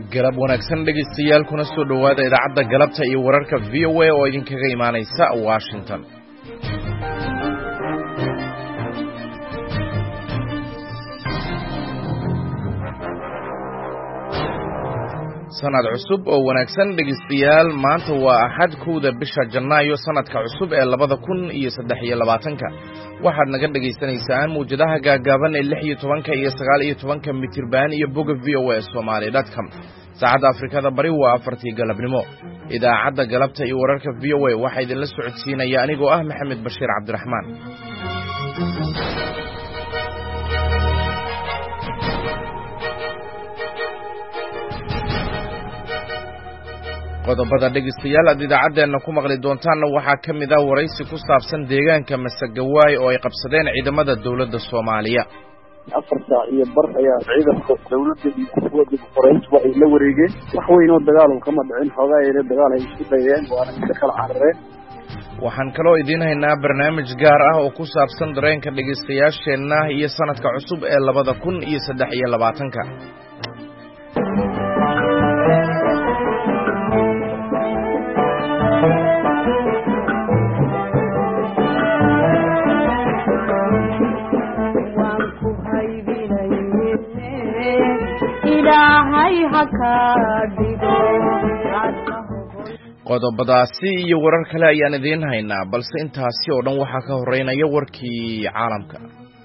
galab wanaagsan dhegeystayaal kuna soo dhawaada idaacadda galabta iyo wararka VOA oo idinkaga imaanaysa Washington. sanad cusub oo wanaagsan dhegeystayaal maanta waa Axad 1 bisha Janaayo sanadka cusub ee 2023 waxaad naga dhageysanaysaan muujadaha gaagaaban ee 16 iyo 19 mitirban iyo boga voasomali.com saacada Afrikada bari waa 4 galabnimo idaacadda galabta iyo wararka VOA waxa idin la socodsiinaya anigoo ah Maxamed Bashiir Cabdiraxmaan. qodobada dhegeystayaal aad idaacadeena ku maqli doontaan waxa kamid ah waraysi ku saabsan deegaanka Masagawaay oo ay qabsadeen ciidamada dawladda Soomaaliya. 4 saac iyo bar ayaa ciidanka dawladda iyo kuwada Faransiiska ay la wareegeen wax weyn oo dagaal kama dhicin xogaa ay dagaal ay isku dayeen waana ka kala carareen. waxaan kaloo idin haynaa barnaamij gaar ah oo ku saabsan dareenka dhegeystayaasheena iyo sanadka cusub ee 2023 qodobadaasi iyo warar kale ayaan idin haynaa balse intaasi oo dhan waxa ka horeynaya warkii caalamka.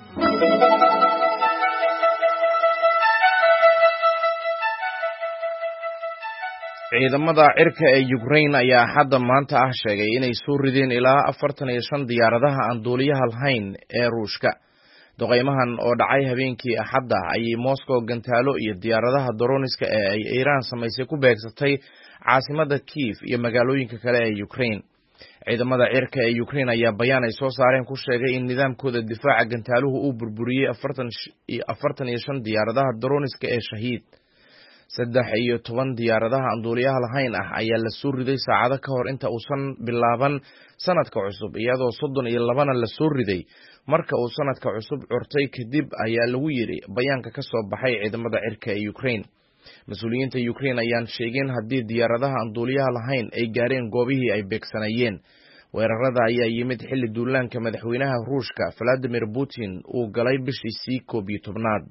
ciidamada cirka ee Ukraine ayaa hadda maanta sheegay inay soo rideen ilaa 45 diyaaradaha aan duuliyaha lahayn ee Ruushka. doqeymahan oo dhacay habeenkii Axadda ayay Moscow gantaalo iyo diyaaradaha droniska ee ay Iran samaysay ku beegsatay caasimada Kiev iyo magaalooyinka kale ee Ukraine. ciidamada cirka ee Ukraine ayaa bayaan ay soo saareen ku sheegay in nidaamkooda difaaca gantaaluhu uu burburiyay 45 diyaaradaha droniska ee Shahiid. 13 diyaaradaha aan duuliyaha lahayn ayaa la soo riday saacado ka hor inta uusan bilaaban sanadka cusub iyadoo 32 la soo riday marka uu sanadka cusub curtay kadib ayaa lagu yiri bayaanka ka soo baxay ciidamada cirka ee Ukraine. mas'uuliyiinta Ukraine ayaan sheegeen haddii diyaaradaha aan duuliyaha lahayn ay gaareen goobihii ay beegsanayeen. weerarada ayaa yimid xilli duulaanka madaxweynaha Ruushka Vladimir Putin uu galay bishii 11aad.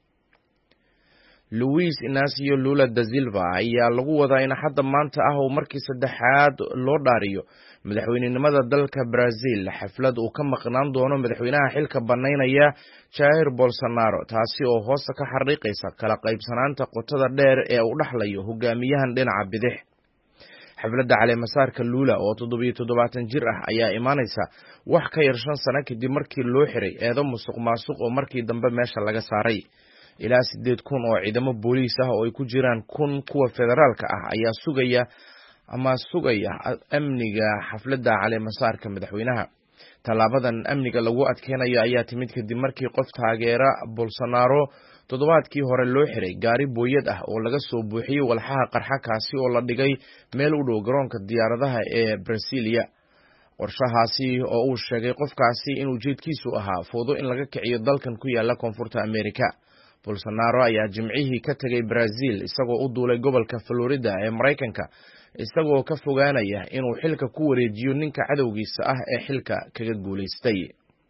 Luis Inacio Lula da Silva ayaa lagu wadaa in hadda maanta oo markii saddexaad loo dhaariyo madaxweynenimada dalka Brazil xaflad uu ka maqnaan doono madaxweynaha xilka banaynaya Jair Bolsonaro taasi oo hoos ka xariiqaysa kala qaybsanaanta qotada dheer ee uu dhaxlayo hogaamiyahan dhinaca bidix. xafladda caleemasaarka Lula oo 77 jir ayaa imaanaysa wax ka yar 5 sano kadib markii loo xiray eedo musuqmaasuq oo markii dambe meesha laga saaray. ilaa 8,000 oo ciidamo booliis oo ay ku jiraan 1,000 kuwa federaalka ayaa sugaya amniga xafladda caleemasaarka madaxweynaha. talaabadan amniga lagu adkeenayo ayaa timid kadib markii qof taageera Bolsonaro toddobaadkii hore loo xiray gaari booyad oo laga soo buuxiyay walxaha qarxa kaasi oo la dhigay meel u dhow garoonka diyaaradaha ee Brasilia. qorshahaasi oo uu sheegay qofkaasi in ujeedkiisu ahaa foodo in laga kiciyo dalkan ku yaala koonfurta Amerika. Bolsonaro ayaa jimcihii ka tagay Brazil isagoo u duulay gobolka Florida ee Mareykanka isagoo ka fogaanaya inuu xilka ku wareejiyo ninka cadowgiisa ee xilka kaga guuleystay.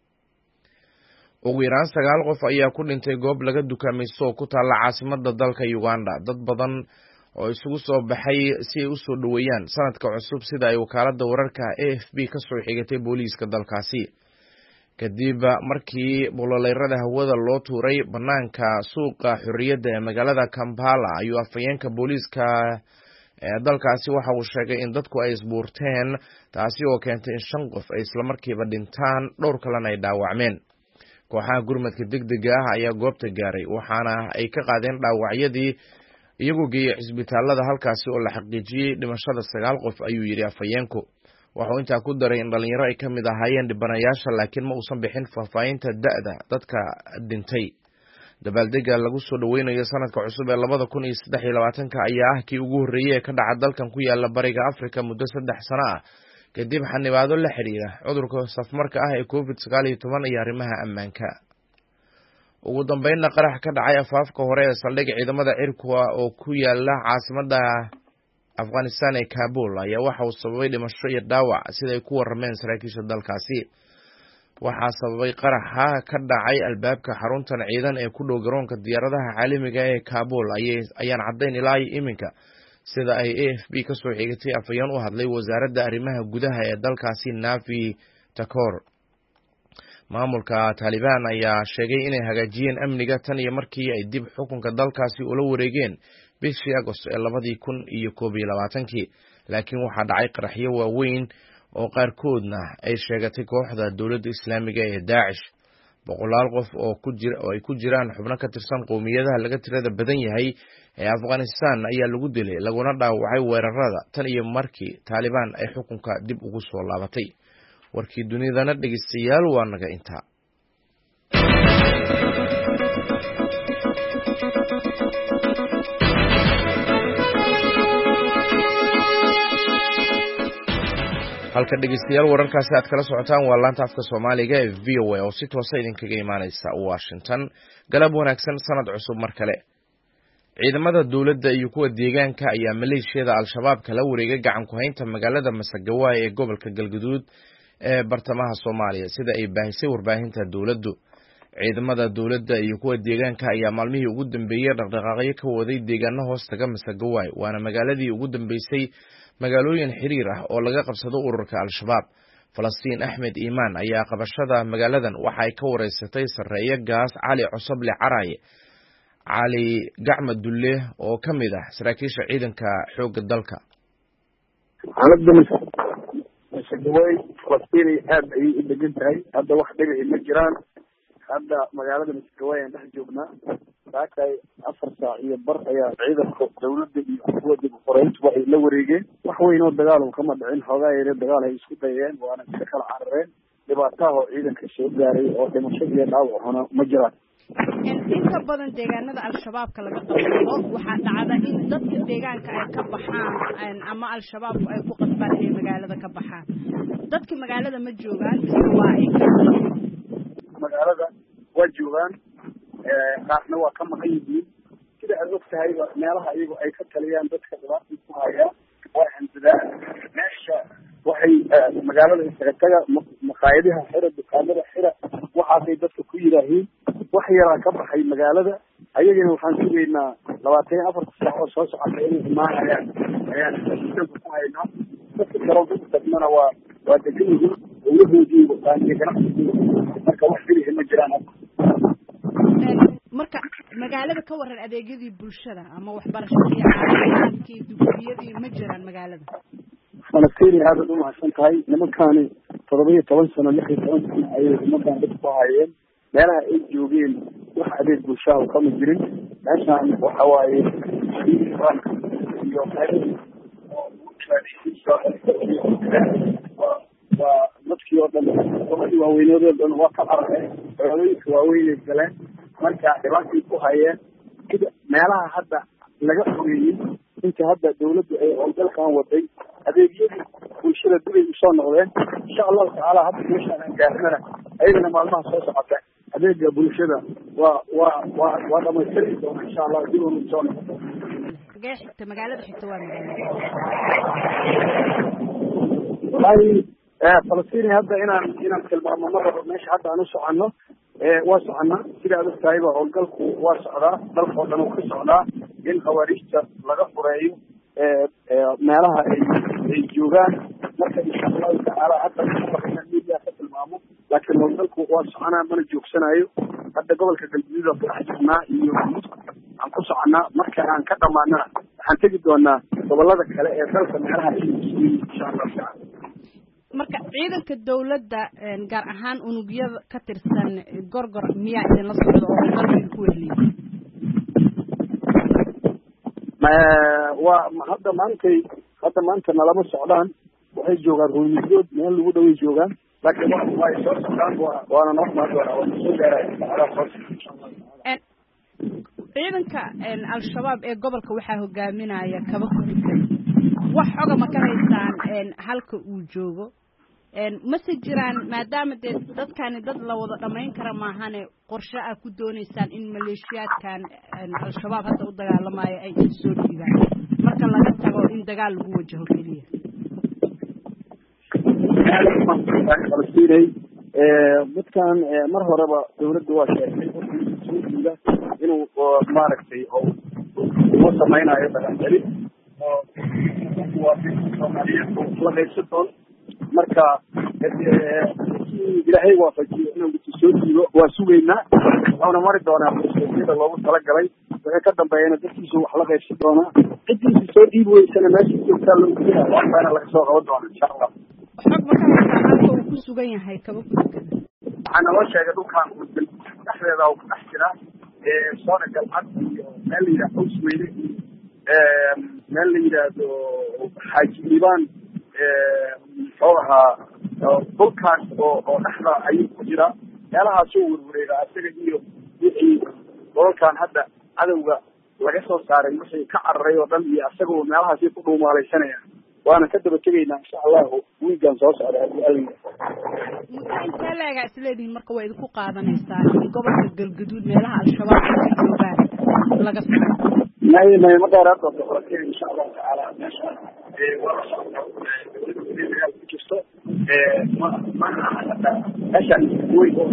ugu yaraan 9 qof ayaa ku dhintay goob laga dukaamaysto ku taala caasimada dalka Uganda. dad badan oo isugu soo baxay si ay u soo dhaweeyaan sanadka cusub sida ay wakaaladda wararka AFP ka soo xigatay booliiska dalkaasi. kadib markii bololeyrada hawada loo tuuray banaanka suuqa xurriyadda ee magaalada Kampala ayuu afayeenka booliiska ee dalkaasi waxa uu sheegay in dadku ay isbuurteen taasi oo keentay in 5 qof ay isla markiiba dhintaan dhowr kalena ay dhaawacmeen. kooxaha gurmadka degdega ayaa goobta gaaray waxaana ay ka qaadeen dhaawacyadii iyagoo geeyay cisbitaalada halkaasi oo la xaqiijiyay dhimashada 9 qof ayuu yiri afayeenku. waxuu intaa ku daray in dhalinyaro ay kamid ahaayeen dhibanayaasha laakiin ma uusan bixin faahfaahinta da'da dadka dhintay. dabaaldega lagu soo dhaweynayo sanadka cusub ee 2023 ayaa kii ugu horeeyay ee ka dhaca dalkan ku yaala bariga Afrika muddo 3 sano kadib xanibaado la xiriira cudurka safmarka ee COVID-19 iyo arrimaha ammaanka. ugu dambeynna qarax ka dhacay afaafka hore ee saldhigga ciidamada cirka oo ku yaala caasimadda Afghanistan ee Kabul ayaa waxa uu sababay dhimasho iyo dhaawac sida ay ku warameen saraakiisha dalkaasi. waxaa sababay qaraxa ka dhacay albaabka xaruntan ciidan ee ku dhow garoonka diyaaradaha caalamiga ee Kabul ayaan caddayn ilaa iminka sida ay AFP ka soo xigtay afayeen u hadlay wasaaradda arrimaha gudaha ee dalkaasi Nafi Takor. maamulka Taliban ayaa sheegay inay hagaajiyeen amniga tan iyo markii ay dib xukunka dalkaasi ula wareegeen bishii Agosto ee 2021 laakiin waxaa dhacay qaraxyo waaweyn oo qaarkoodna ay sheegatay kooxda dawladda Islaamiga ee Daesh. boqolaal qof oo ay ku jiraan xubno ka tirsan qowmiyadaha laga tirada badan yahay ee Afghanistan ayaa lagu dilay laguna dhaawacay weerarada tan iyo markii Taliban ay xukunka dib ugu soo laabatay. warkii dunidana dhageystayaal waa naga intaa. halka dhageystayaal wararkaasi aad kala socotaan waa laanta afka Soomaaliga ee VOA oo si toos ah idinkaga imaanaysa Washington. galab wanaagsan, sanad cusub mar kale. ciidamada dawladda iyo kuwa deegaanka ayaa maleeshiyada Al-Shabaab kala wareegay gacan ku haynta magaalada Masagawa ee gobolka Galgaduud ee bartamaha Soomaaliya sida ay baahisay warbaahinta dawladdu. ciidamada dawladda iyo kuwa deegaanka ayaa maalmihii ugu dambeeyay dhaqdhaqaaqyo ka waday deegaano hoostaga Masagawa waana magaaladii ugu dambeysay magaalooyin xiriir ah oo laga qabsado ururka Al-Shabaab. Falastiin Axmed Iimaan ayaa qabashada magaaladan waxa ay ka wareysatay sareeyo gaas Cali Cusable Caraye Cali Gacma Dulle oo kamid ah saraakiisha ciidanka xoogga dalka. Masagawa Falastiin aad ay u degan tahay hadda wax dhibi ma jiraan. hadda magaalada Masagawa aan dhex joognaa saakay 4 saac iyo bar ayaa ciidanka dawladda iyo kuwa dimuqraadiyiintu ay la wareegeen wax weyn oo dagaal kama dhicin xogaayada dagaal ay isku dayeen waana ka kala carareen dhibaataha ciidanka soo gaaray oo dhimasho iyo dhaawac ma jiraan. inta badan deegaanada Al-Shabaabka laga qabto waxa dhacda in dadka deegaanka ay ka baxaan ama Al-Shabaabku ay ku qasbaan inay magaalada ka baxaan. dadka magaalada ma joogaan waa ay magaalada waa joogaan qaarna waa ka maqan yihiin sida aad ogtahay meelaha iyagu ay ka taliyaan dadka dhibaatada ku haya waa handadaan meesha waxay magaalada isaga taga maqaayadaha xira dukaamada xira waxaasay dadka ku yiraahiin wax yaraa ka baxay magaalada ayagana waxaan sugaynaa 24 saac oo soo socota inay imaanayaan ayaan ku haynaa dadka garoonka waa degan yihiin dawladoodii wataan iyo ganacsiga marka wax fili ma jiraan. marka magaalada ka waran adeegyadii bulshada ama waxbarashadii caafimaadkii dugsiyadii ma jiraan magaalada. Falastiin aad u mahadsan tahay nimankaani 17 sano 16 sano ayay ummaddan dad ku hayeen meelaha ay joogeen wax adeeg bulshada kama jirin. meeshaan waxa waaye iyo dadkii oo dhan waaweynoodan waa ka carareen xoolooyinka waaweynay galeen marka dhibaatay ku hayeen sida meelaha hadda laga xogeeyey inta hadda dawladdu ay dalkan waday adeegyadii bulshada dibay usoo noqdeen insha allahu tacaala hadda meeshaan aan gaarnana ayagana maalmaha soo socota adeega bulshada waa dhamaystiri doona insha allah dib unu soo noqdo. xigta magaalada xigta waa Falastiin hadda inaan tilmaamo ma rabo meesha hadda aan u soconno waa soconnaa sida aad ogtahay howlgalku waa socdaa dalka oo dhan uu ka socdaa in khawaarijta laga fureeyo meelaha ay joogaan marka insha allahu tacaala hadda media ka tilmaamo laakiin howlgalku waa soconaa mana joogsanayo. hadda gobolka Galgaduud oo dhex joognaa iyo aan ku soconnaa marka aan ka dhamaanana waxaan tegi doonaa gobolada kale ee dalka meelaha insha allahu tacaala. marka ciidanka dawladda gaar ahaan unugyada ka tirsan gorgor miyaa idin la socdo oo dalka ku weeliyay waa hadda maanta nalama socdaan waxay joogaan ruumidood meel lagu dhaway joogaan laakiin way soo socdaan waana noo soo gaarayaan. ciidanka Al-Shabaab ee gobolka waxaa hogaaminaya kaba ku dhigay wax xoga ma ka haystaan halka uu joogo ma si jiraan maadaama dee dadkani dad la wada dhamayn kara maahane qorshe ah ku doonaysaan in maleeshiyaadkan al-shabaab hadda u dagaalamayo ay soo dhiibaan marka laga tago in dagaal lagu wajaho keliya dadkan mar horeba dawladda waa sheegtay inuu maaragtay oo samaynayo dagaal oo la qaybsan doono marka ilaahay waafajiyo inuu soo dhiibo waa sugaynaa waxaana mari doonaa sida loogu talagalay wixii ka dambeeyana dadkiisu wax la qaybsan doonaa ciddiisa soo dhiibi weysana meesha joogtaa loo gudinaya waxbaana laga soo qaban doona insha allah xog marka uu ku sugan yahay kaba gudkan waxaa naloo sheegay dhulkan dhexdeeda uu ku dhex jira soona galcad iyo meel la yidhahdo usweyne meel la yidhaahdo xaaji liibaan muxuu ahaa dhulkaas oo dhexda ayuu ku jira meelahaasuu werwareega isaga iyo wixii dholalkan hadda cadowga laga soo saaray wixii ka cararay oo dhan iyo isagoo meelahaasi ku dhuumaalaysanayaan waana ka daba tegaynaa insha allahu wiigan soo socda intee leegaa isleedihiin marka waa idinku qaadanaysaa in gobolka galgaduud meelaha al-shabaab ay joogaan laga saaro may ma dheeraad doonto qorakeeda insha allahu tacaala meesha wala socda dagaal ku jirto meeshaan weyn oo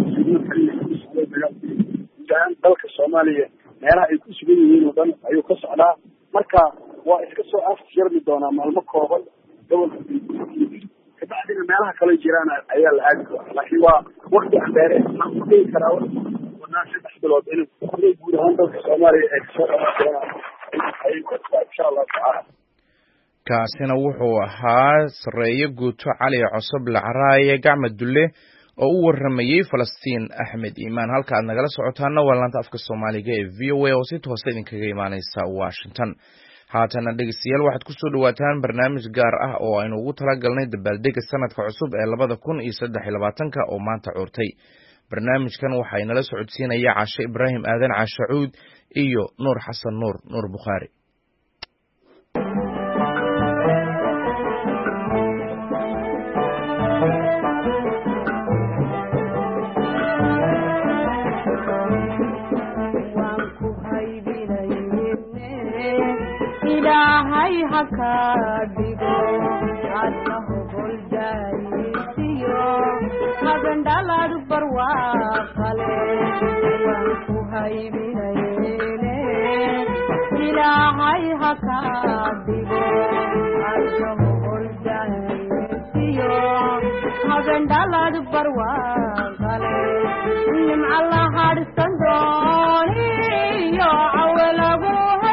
dagaal dalka Soomaaliya meelaha ay ku sugan yihiin oo dhan ayuu ka socdaa marka waa iska soo afjarmi doonaa maalmo kooban gobolka kabacdina meelaha kale jiraan ayaa la aadi doonaa laakiin waa waqti aan dheere waxaan ku dhihi karaa wadnaa 3 bilood inuu guud ahaan dalka Soomaaliya ay kasoo qaban doonaan insha Allah tacaala kaasina wuxuu ahaa sareeye guuto cali cusub lacraaye gacma dulle oo u waramayay Falastiin Axmed Iimaan halka aad nagala socotaana waa laanta afka Soomaaliga ee VOA oo si toos ah idinkaga imaanaysa Washington haatana dhegeystayaal waxaad ku soo dhawaataan barnaamij gaar ah oo aynu ugu talagalnay dabaaldega sanadka cusub ee 2023 oo maanta curtay barnaamijkan waxa inala socodsiinaya Caashe Ibraahim Aadan Caashe Cuud iyo Nuur Xasan Nuur Bukhari ilaahay hakadigo adnahu goldaisiyo magandhalad barwaaqale waan ku haybinayne ilaahay hakadigo adnahu goldaisiyo magandhalad barwaaqale nimca la hadhsan dooniyo cawelagu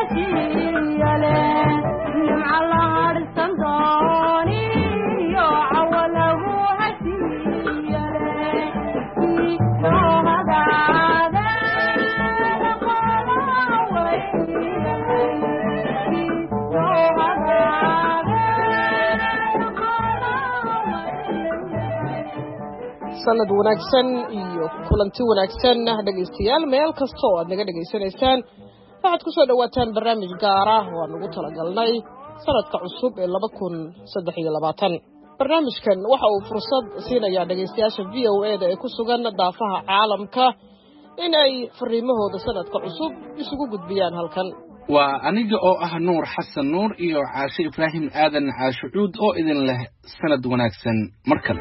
sanad wanaagsan iyo kulanti wanaagsan dhageystayaal meel kasta oo aad naga dhageysanaysaan waxaad ku soo dhawaataan barnaamij gaar ah oo aan ugu talagalnay sanadka cusub ee 2023 barnaamijkan waxa uu fursad siinayaa dhageystayaasha VOA-da ee ku sugan daafaha caalamka inay fariimahooda sanadka cusub isugu gudbiyaan halkan waa aniga oo ah Nuur Xasan Nuur iyo Caashe Ibraahim Aadan Caashe Cuud oo idin leh sanad wanaagsan markale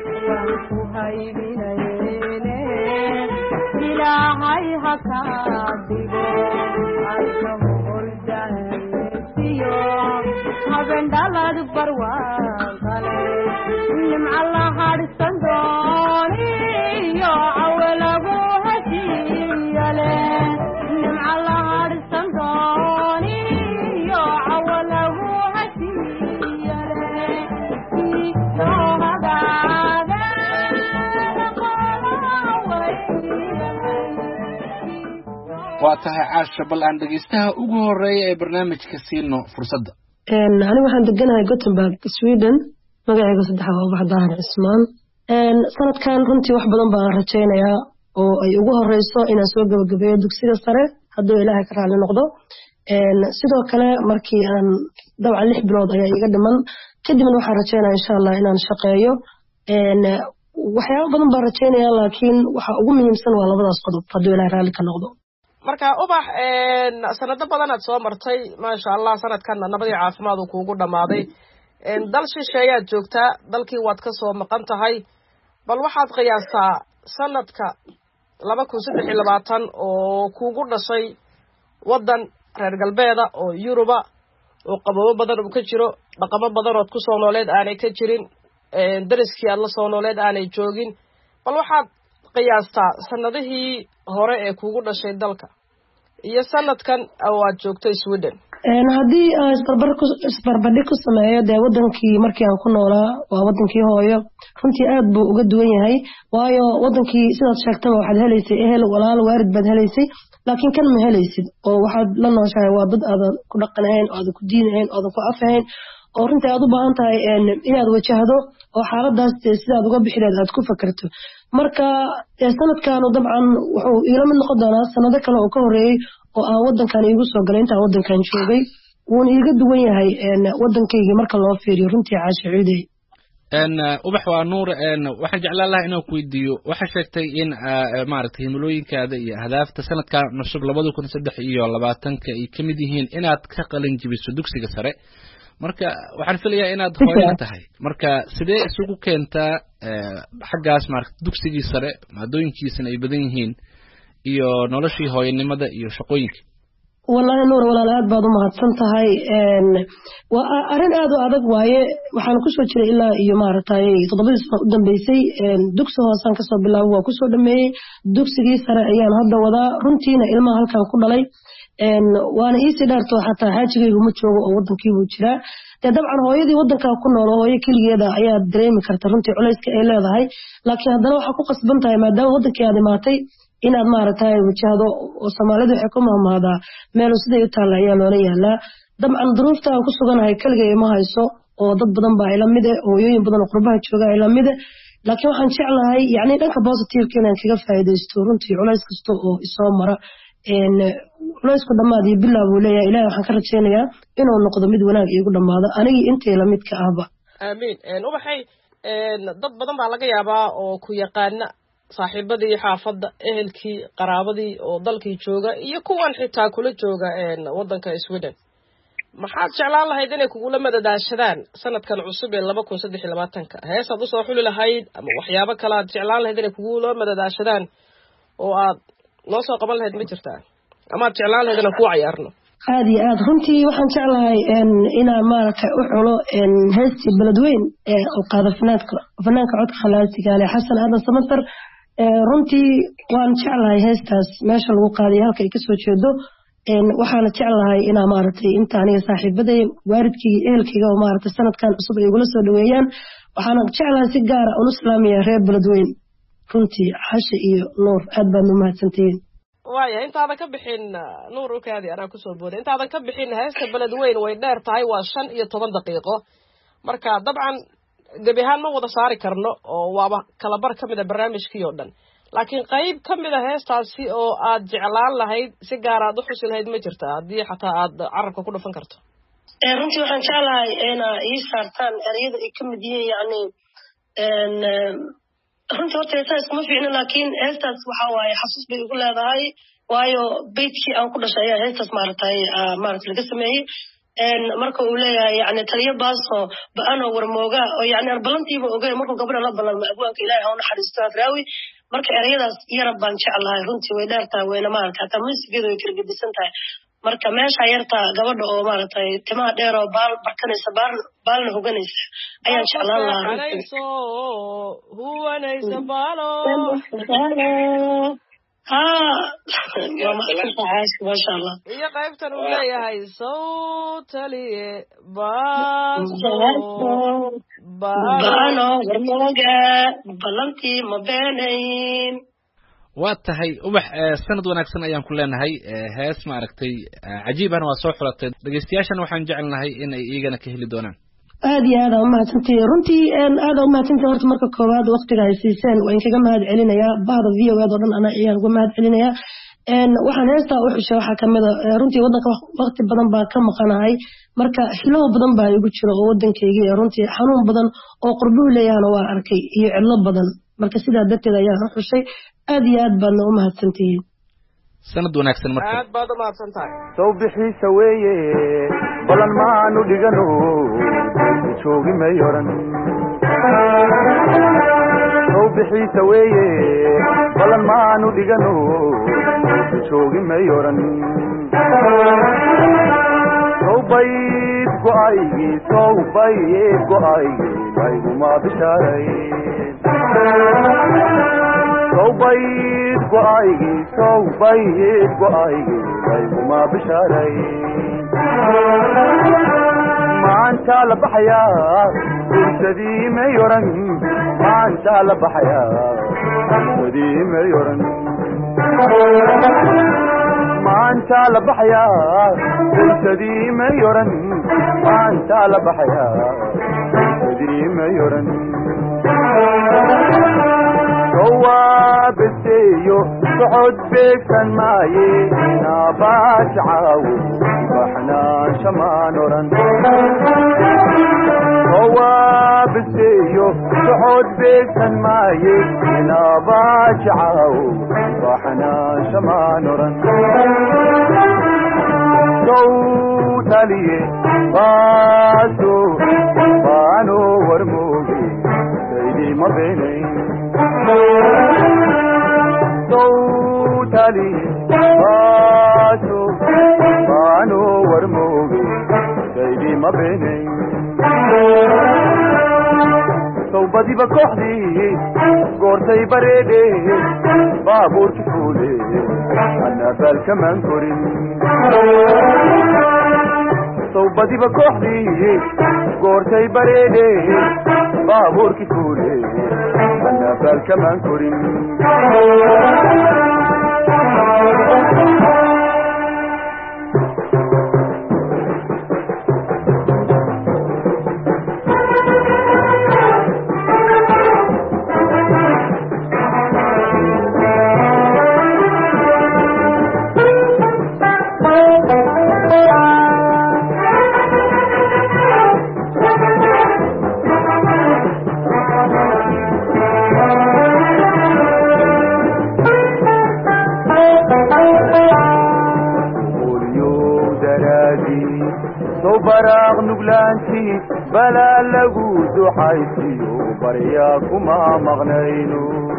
ilaahay hakadigo adnahu goldaisiyo magandhalad barwaaqale nimca la hadhsan dooniyo cawelagu hashiyale nimca la hadhsan dooniyo cawelagu hashiyale waa tahay Caasha bal aan dhageystaha ugu horeeya ee barnaamijka siino fursadda anigu waxaan deganahay Gothenburg Sweden magacayga saddexaad waa Baxdaan Cismaan sanadkan runtii wax badan baan rajaynayaa oo ay ugu horeyso inaan soo gabagabeeyo dugsiga sare haddii Ilaahay ka raali noqdo sidoo kale markii aan dabcan 6 bilood ayaa iga dhiman kadibna waxaan rajaynayaa insha Allah inaan shaqeeyo waxyaabo badan baan rajaynayaa laakiin waxa ugu muhiimsan waa labadaas qodob hadduu ilaahay raalli ka noqdo marka ubax sanado badan aad soo martay maasha allah sanadkanna nabadii caafimaad uu kuugu dhammaaday dal shisheeyaad joogtaa dalkii waad ka soo maqan tahay bal waxaad qiyaastaa sanadka 2023 oo kuugu dhashay waddan reer galbeeda oo yuruba oo qababo badan uu ka jiro dhaqamo badan ood ku soo nooleed aanay ka jirin dariskii aad la soo nooleed aanay joogin bal waxaad qiyaastaa sanadihii hore ee kuugu dhashay dalka iyo sanadkan aad joogtay Sweden haddii aan isbarbardhig ku sameeyo dee wadankii markii aan ku noolaa waa wadankii hooyo runtii aad buu uga duwan yahay waayo wadankii sidaad sheegtaba waxaad helaysay ehel walaal waarid baad helaysay laakiin kan ma helaysid oo waxaad la nooshahay waa dad aadan ku dhaqanahayn oo aadan ku diinahayn oo aadan ku afahayn oo runtii aad u baahan tahay inaad wajahdo oo xaaladaas sidaad uga bixi lahayd aad ku fakarto marka sanadkan dabcan wuxuu ila mid noqon doonaa sanado kale oo ka horeeyay oo aan wadankan iigu soo galay intaan wadankan joogay wuuna iiga duwan yahay wadankayga marka loo fiiriyo runtii caasha ciiday ubax waa nuur waxaan jeclaan lahaa inaan ku weydiiyo waxaa sheegtay in maaragtay himilooyinkaada iyo ahdaafta sanadkan cusub 2023 ay ka mid yihiin inaad ka qalin jibiso dugsiga sare marka waxaan filayaa inaad hooyo tahay marka sidee isugu keentaa xaggaas maaragtay dugsigii sare maadooyinkiisana ay badan yihiin iyo noloshii hooyanimada iyo shaqooyinka wallahi nuur walaal aad baad u mahadsan tahay waa arrin aad u adag waaye waxaan ku soo jiray ilaa iyo maaragtay 7 sano u dambeysay dugsi hoosaan ka soo bilaabo waa ku soo dhameeyay dugsigii sare ayaan hadda wadaa runtiina ilmaha halkan ku dhalay waana iisi dhaarto xataa xaajigaygu ma joogo oo wadankii buu jiraa dee dabcan hooyadii wadankaa ku nool hooyo keligeeda ayaa dareemi karta runtii culayska ay leedahay laakiin haddana waxaa ku qasban tahay maadaama wadankii aad imaatay inaad maaragtay wajahdo oo Soomaalidu waxay ku mahmaadaa meel siday u taala ayaa loola yaalaa dabcan duruufta aan ku suganahay kaliya ma hayso oo dad badan baa ila mid ah hooyooyin badan oo qurbaha jooga ila mid ah laakiin waxaan jeclahay yacni dhanka positive-ka inaan kaga faa'iidaysto runtii culays kasta oo isoo mara culaysku dhammaad iyo bilaa buu leeyahay ilaahay waxaan ka rajaynayaa inuu noqdo mid wanaag iigu dhammaado anigii intay la midka ahba aamiin ubaxay dad badan baa laga yaabaa oo ku yaqaana saaxiibadii xaafadda ehelkii qaraabadii oo dalkii jooga iyo kuwan xitaa kula jooga wadanka Sweden maxaad jeclaan lahayd inay kugula madadaashadaan sanadkan cusub ee 2023 heesaad u soo xuli lahayd ama waxyaabo kale aad jeclaan lahayd inay kugula madadaashadaan oo aad noo soo qaban lahayd ma jirtaa ama aad jeclaan lahayd inaan ku ciyaarno aad iyo aad runtii waxaan jeclahay inaan maaragtay u xulo heestii beledweyn oo qaada fanaanka codka khalaasiga leh xasan aadan samatar runtii waan jeclahay heestaas meesha lagu qaaday halka ay ka soo jeedo waxaana jeclahay inaa maaragtay inta aniga saaxiibaday waaridkii ehelkayga oo maaragtay sanadkan cusub ay igula soo dhaweeyaan waxaana jeclahay si gaara unu islaamiya reer beledweyn runtii xasha iyo nuur aad baad u mahadsantihiin waaya intaadan ka bixin nuur ukaadi anaa kusoo booday intaadan ka bixin heesta beledweyn way dheer tahay waa 15 daqiiqo marka dabcan gebi ahaan ma wada saari karno oo waaba kala bar ka mid ah barnaamijkii oo dhan laakiin qayb ka mid ah heestaasi oo aad jeclaan lahayd si gaar aad u xusi lahayd ma jirta haddii xataa aad carabka ku dhufan karto runtii waxaan jeclahay inaa ii saartaan ereyada ay ka mid yihiin yacni runtii horta heestaa iskuma fiicno laakiin heestaas waxaa waaye xasuus bay igu leedahay waayo beydkii aan ku dhashay ayaa heestaas maaragtay laga sameeyey marka uu leeyahay yani taliyo baaso ba-anoo warmooga oo yani aan ballantiiba ogay markuu gabadha la ballanma abwaanka ilaahay ha u naxariisto adraawi marka ereyadaas yarab baan jeclahay runtii way dheertahay wayna maaragtay hataa muusigeedu way kala gedisan tahay marka meesha yarta gabadha oo maaragtay timaha dheer oo baal barkanaysa baalna hoganaysa ayaan jeclaan lahaa huwanaysa baalo maasha allah iyo qaybtan uu leeyahay sawtaliye baaso baano warmooga ballantii ma beenayn waa tahay ubax sanad wanaagsan ayaan ku leenahay hees maaragtay cajiibana waa soo xulatay dhageystayaashana waxaan jecelnahay in ay iyagana ka heli doonaan aad iyo aad umahadsantihiin runtii aad umahadsantihiin horta marka koowaad waqtiga ay siiseen waa inkaga mahad celinayaa bahda v o a oo dhan ana ayaan uga mahad celinayaa waxaan heestaa u xushay waxaa kamid a runtii waddanka waqti badan baa ka maqanahay marka xilado badan baa igu jiro oo waddankaygii runtii xanuun badan oo qurbuhu leeyahana waa arkay iyo cidlo badan marka sidaa darteed ayaan u xushay aad iyo aad baadna u mahadsantihiin sanad wanaagsan marka aad baad u mahadsan tahay soo bixiisa weeye balan maanu dhigano joogi may oran soo bixiisa weeye balan maanu dhigano joogi may oran soo bayd go'aygii layguma bishaaray soo bayd go'aygii layguma bishaaray maanta la baxayaa bulshadii may oran maanta la baxayaa bulshadii may oran maanta la baxayaa bulshadii may oran maanta la baxayaa bulshadii may oran sawaabaseeyo socod beegsan maaye inaabaad caawo baxnaansha maan oran sawaabaseeyo socod beegsan maaye inaabaad caawo baxnaansha maan oran sawtaliye baaso baano warmooge saydii ma beenayn sawtaliye baaso baano warmooge saydii ma beenayn sawbadiba kooxdii goortay bareedhe baabuurki fuule anaa baalkamaan korin sawbadiba kooxdii goortay bareedhe baabuurki fuule anaa baalkamaan korin baraaq nuglaantii balaa lagu duxaysiyo baryaa kuma maqnayno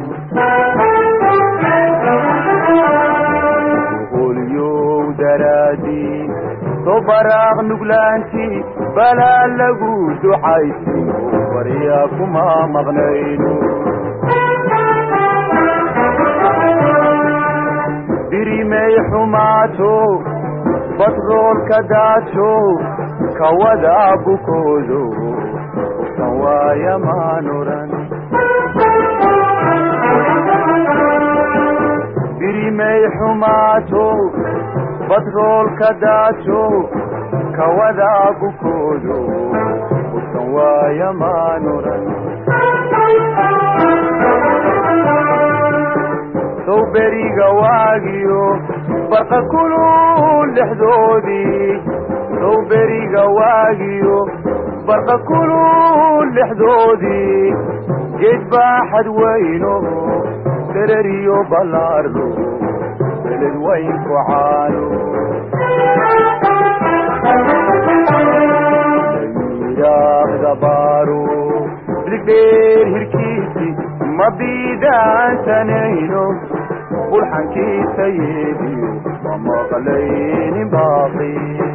qolyow daraadii soo baraaq nuglaantii balaa lagu duxaysiyo baryaa kuma maqnayno dirimay xumaato batroolka daajo kawada bukoodo uftan waaya maan oran dirimay xumaato batroolka daajo kawada bukoodo uftan waaya maan oran sow beriga waagiyo barqa kulul dhexdoodii sow beriga waagiyo barqa kulul dhexdoodii geed baaxad weyno dereriyo ballaarlo beled weynku caano layidhaahda baaro biligdheer hirkiisi ma biidaansanayno bulxankiisa yeediyo ma maqlaynin baaqi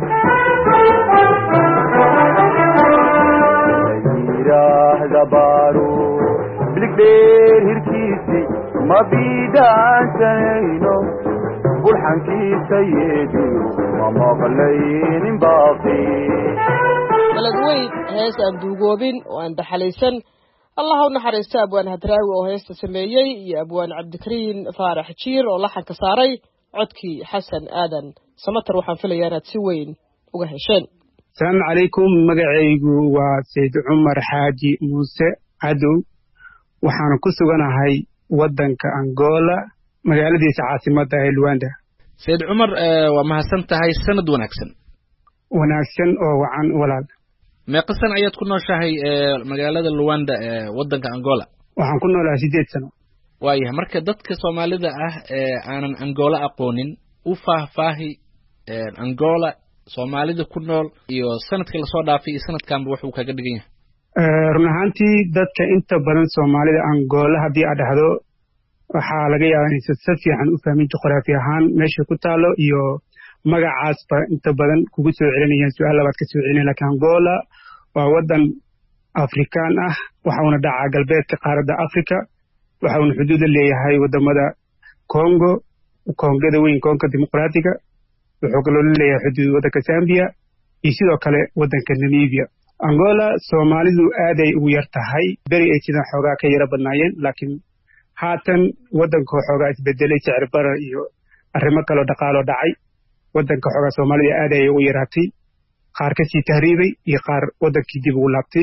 layidhaahda baaro biligdheer hirkiisi ma biidaansanayno bulxankiisa yeediyo ma maqlaynin baaqi baled weyn hees aan duugoobin oo aan daxalaysan allah u naxariisto abwaan hadraawi oo heesta sameeyey iyo abwaan cabdikariin faarax jiir oo laxanka saaray codkii xasan aadan samatar waxaan filayaa inaad si weyn uga hesheen asalaamu calaykum magacaygu waa sayd cumar xaaji muuse cadow waxaana ku suganahay waddanka angola magaaladiisa caasimadda ee luanda sayid cumar waa mahadsan tahay sanad wanaagsan oo wacan walaal meeqa sano ayaad ku nooshahay magaalada Luanda ee wadanka Angola waxaan ku noolahay 8 sano waayahay marka dadka Soomaalida ah ee aanan Angola aqoonin u faahfaahi Angola Soomaalida ku nool iyo sanadkii la soo dhaafay iyo sanadkanba wuxuu kaga dhigan yahay run ahaantii dadka inta badan Soomaalida Angola hadii aad dhahdo waxaa laga yaabaa in si fiican u fahmin juqraafi ahaan meesha ku taalo iyo magacaas ba inta badan kugu soo celinayaan su'aal labaad ka soo celinay laakiin Angola waa wadan Afrikaan ah waxa uu dhacaa galbeedka qaaradda Afrika waxa uu xuduud leeyahay wadamada Congo Kongada weyn Kongo Dimuqraadiga wuxuu kaloo leeyahay xuduud waddanka Zambia iyo sidoo kale waddanka Namibia Angola Soomaalidu aad ay ugu yar tahay bari ay sidoo xoogaa ka yara badnaayeen laakiin haatan waddanka xoogaa isbedelay sicir barar iyo arrimo kale oo dhaqaale dhacay waddanka xoogaa Soomaalida aad ay ugu yaraatay qaar ka sii tahriibay iyo qaar waddankii dib ugu laabtay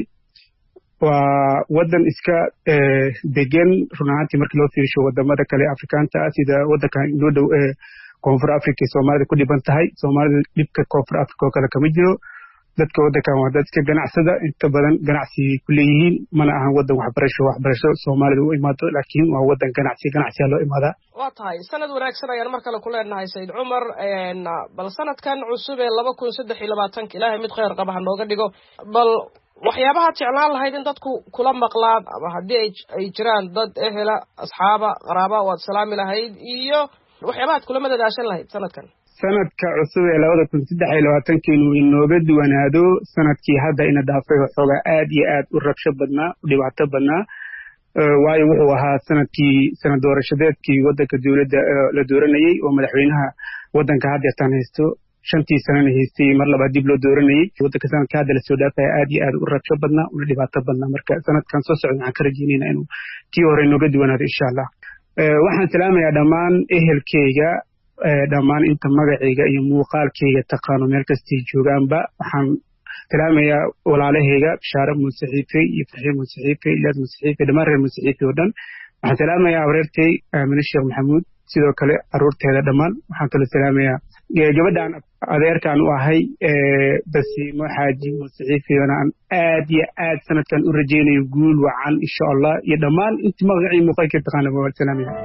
waa waddan iska degan run ahaantii markii loo fiirsho wadamada kale Afrikaanta ah sida waddanka inoo dhow koonfur Afrika Soomaalida ku dhiban tahay Soomaalida dhibka koonfur Afrika oo kale kama jiro dadka waddankan waa dad iska ganacsada inta badan ganacsi ku leeyihiin mana ahan waddan waxbarasho Soomaalida u imaado laakiin waa waddan ganacsi loo imaadaa waa tahay sanad wanaagsan ayaan mar kale ku leenahay Sayid Cumar bal sanadkan cusub ee 2023 ilaahay mid khayr qaba ha nooga dhigo bal waxyaabaha jeclaan lahayd in dadku kula maqlaan ama haddii ay jiraan dad ehela asxaaba qaraaba waad salaami lahayd iyo waxyaabaha kula madadaashan lahayd sanadka cusub ee 2023 inuu inooga duwanaado sanadkii hadda ina dhaafay xoogaa aad iyo aad u rabsho badnaa u dhibaato badnaa waayo wuxuu ahaa sanad doorashadeedkii waddanka dawladda la dooranayay oo madaxweynaha waddanka hadda tan haysto 5 sanana haystay mar labaad dib loo dooranayay waddanka sanadka hadda la soo dhaafay aad iyo aad u rabsho badnaa una dhibaato badnaa marka sanadkan soo socda waxaan ka rajaynaynaa inuu tii hore inooga duwanaado insha Allah waxaan salaamayaa dhammaan ehelkayga dhammaan inta magacayga iyo muuqaalkayga taqaano meel kastay joogaanba waxaan salaamayaa walaalahayga Bishaara Muusixiife iyo Faxiim Muusixiife Ilaad Muusixiife dhammaan reer Muusixiife oo dhan waxaan salaamayaa areertay Aamina Sheekh Maxamuud sidoo kale aroorteeda dhammaan waxaan kala salaamayaa gabadhan adeerkan u ahay Basiimo Xaaji Muusixiife aan aad iyo aad sanadkan u rajaynayo guul wacan insha Allah iyo dhammaan inta magacay muuqaalkayga taqaano waa salaamayaa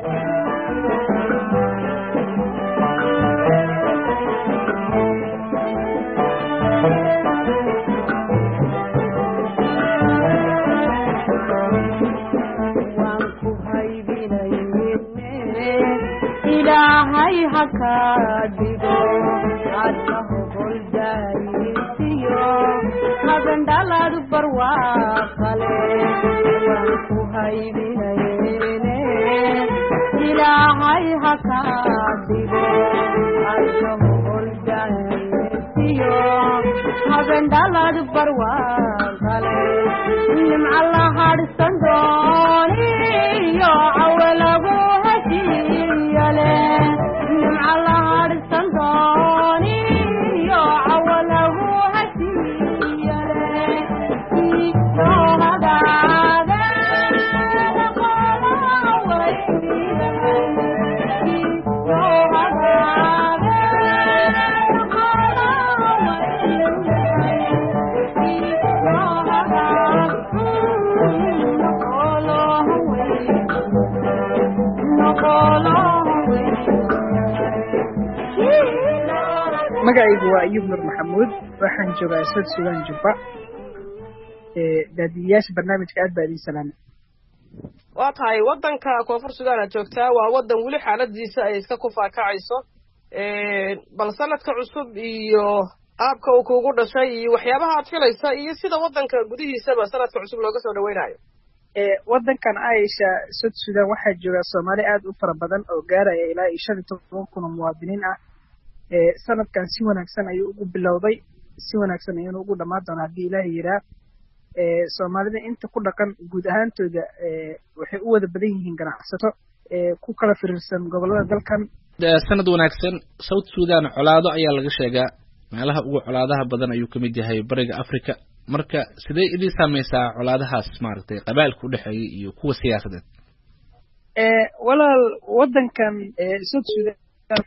ilaahay hakadigo adnahu goldaayisiyo habendhalad barwaaqale waan ku haybinayne ilaahay hakadigo adnahu goldaayisiyo habendhalad barwaaqale nimca la hadhsan dooniyo cawalagu magacaygu waa Ayub Nur Maxamuud waxaan joogaa South Sudan Juba daadiyaasha barnaamijka aad baa idin salaamay waa tahay waddanka koonfur Sudan aad joogtaa waa waddan weli xaaladiisa ay iska ku faakacayso bal sanadka cusub iyo aabka uu kuugu dhashay iyo waxyaabaha aad filaysa iyo sida waddanka gudihiisaba sanadka cusub looga soo dhaweynayo waddankan Aisha South Sudan waxaa jooga Soomaali aad u fara badan oo gaaraya ilaa 15,000 muwaadiniin ah sanadkan si wanaagsan ayuu ugu bilowday si wanaagsan ayuu ugu dhamaan doonaa hadii Ilaahay yiraahdo Soomaalida inta ku dhaqan guud ahaantooda waxay u wada badan yihiin ganacsato ku kala firirsan gobolada dalkan sanad wanaagsan South Sudan colaado ayaa laga sheegaa meelaha ugu colaadaha badan ayuu kamid yahay bariga Afrika marka sidee idin saameysaa colaadahaas maartay qabaa'ilka u dhaxeeyay iyo kuwa siyaasadeed walaal wadankan South Sudan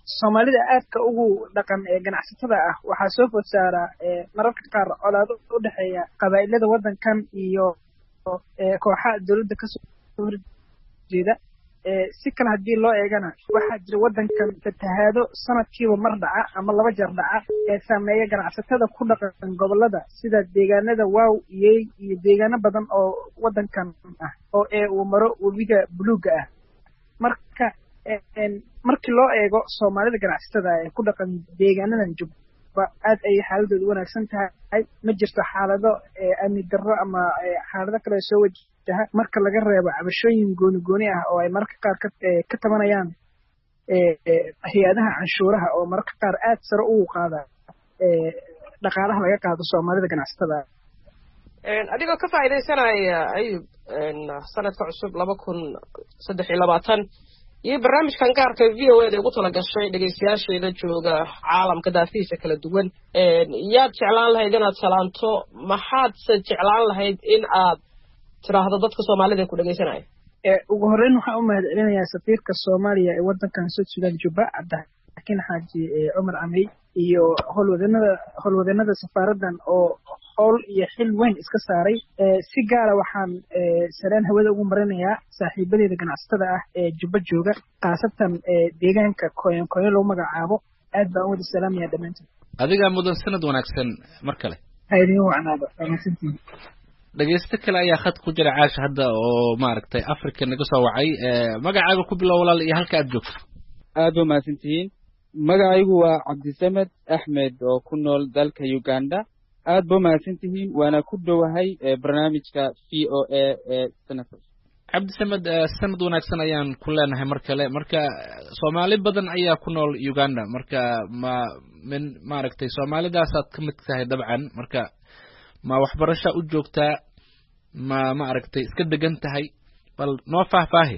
soomaalida aadka ugu dhaqan ee ganacsatada ah waxaa soo food saaraa mararka qaar colaado u dhexeeya qabaa'ilada waddankan iyo kooxaha dowladda kasoo horjeeda si kale haddii loo eegana waxaa jira waddankan fatahaado sanadkiiba mar dhaca ama 2 jeer dhaca ee saameeya ganacsatada ku dhaqan gobolada sida deegaanada waaw iyey iyo deegaano badan oo waddankan ah oo uu maro webiga buluuga ah marka markii loo eego soomaalida ganacsatada ee ku dhaqan deegaanadan jubba aad ay xaaladoodu wanaagsan tahay ma jirto xaalado amni darro ama xaalado kale soo wajaha marka laga reebo cabashooyin gooni ah oo ay mararka qaar ka tabanayaan hay-adaha canshuuraha oo mararka qaar aad sare ugu qaada dhaqaalaha laga qaado soomaalida ganacsatada adigoo ka faa'iidaysanaya ayub sanadka cusub 2023 iyo barnaamijkan gaarka VOA ugu tala gashay dhageystayaasheeda jooga caalamka daafihiisa kala duwan yaad jeclaan lahayd inaad salaanto maxaadse jeclaan lahayd in aad tiraahdo dadka Soomaalida ku dhageysanaya ugu horreyn waxaan u mahadcelinayaa safiirka Soomaaliya ee waddankan South Sudan Juba Cabdixakiin Xaaji Cumar Amey iyo howlwadeennada safaaraddan oo howl iyo xil weyn iska saaray si gaara waxaan salaan hawada ugu marinayaa saaxiibadeeda ganacsatada ah ee Juba jooga khaasatan deegaanka Koyon lagu magacaabo aad baan wada salaamayaa dhammaantiin adiga mudan sanad wanaagsan mar kale haydin wacnaado wanaagsantiin dhageysta kale ayaa khad ku jira caash hadda oo maaragtay Afrika naga soo wacay magacaaga ku bilow walaal iyo halka aad joogto aad u mahadsantihiin magacaygu waa Cabdisamed Axmed oo ku nool dalka Uganda aad baa mahadsantihiin waana ku dhowahay barnaamijka VOA ee sanadka Cabdisamed sanad wanaagsan ayaan ku leenahay mar kale marka Soomaali badan ayaa ku nool Uganda marka min maaragtay Soomaalidaas aad ka mid tahay dabcan marka ma waxbarasho u joogtaa ma aragtay iska degan tahay bal noo faahfaahi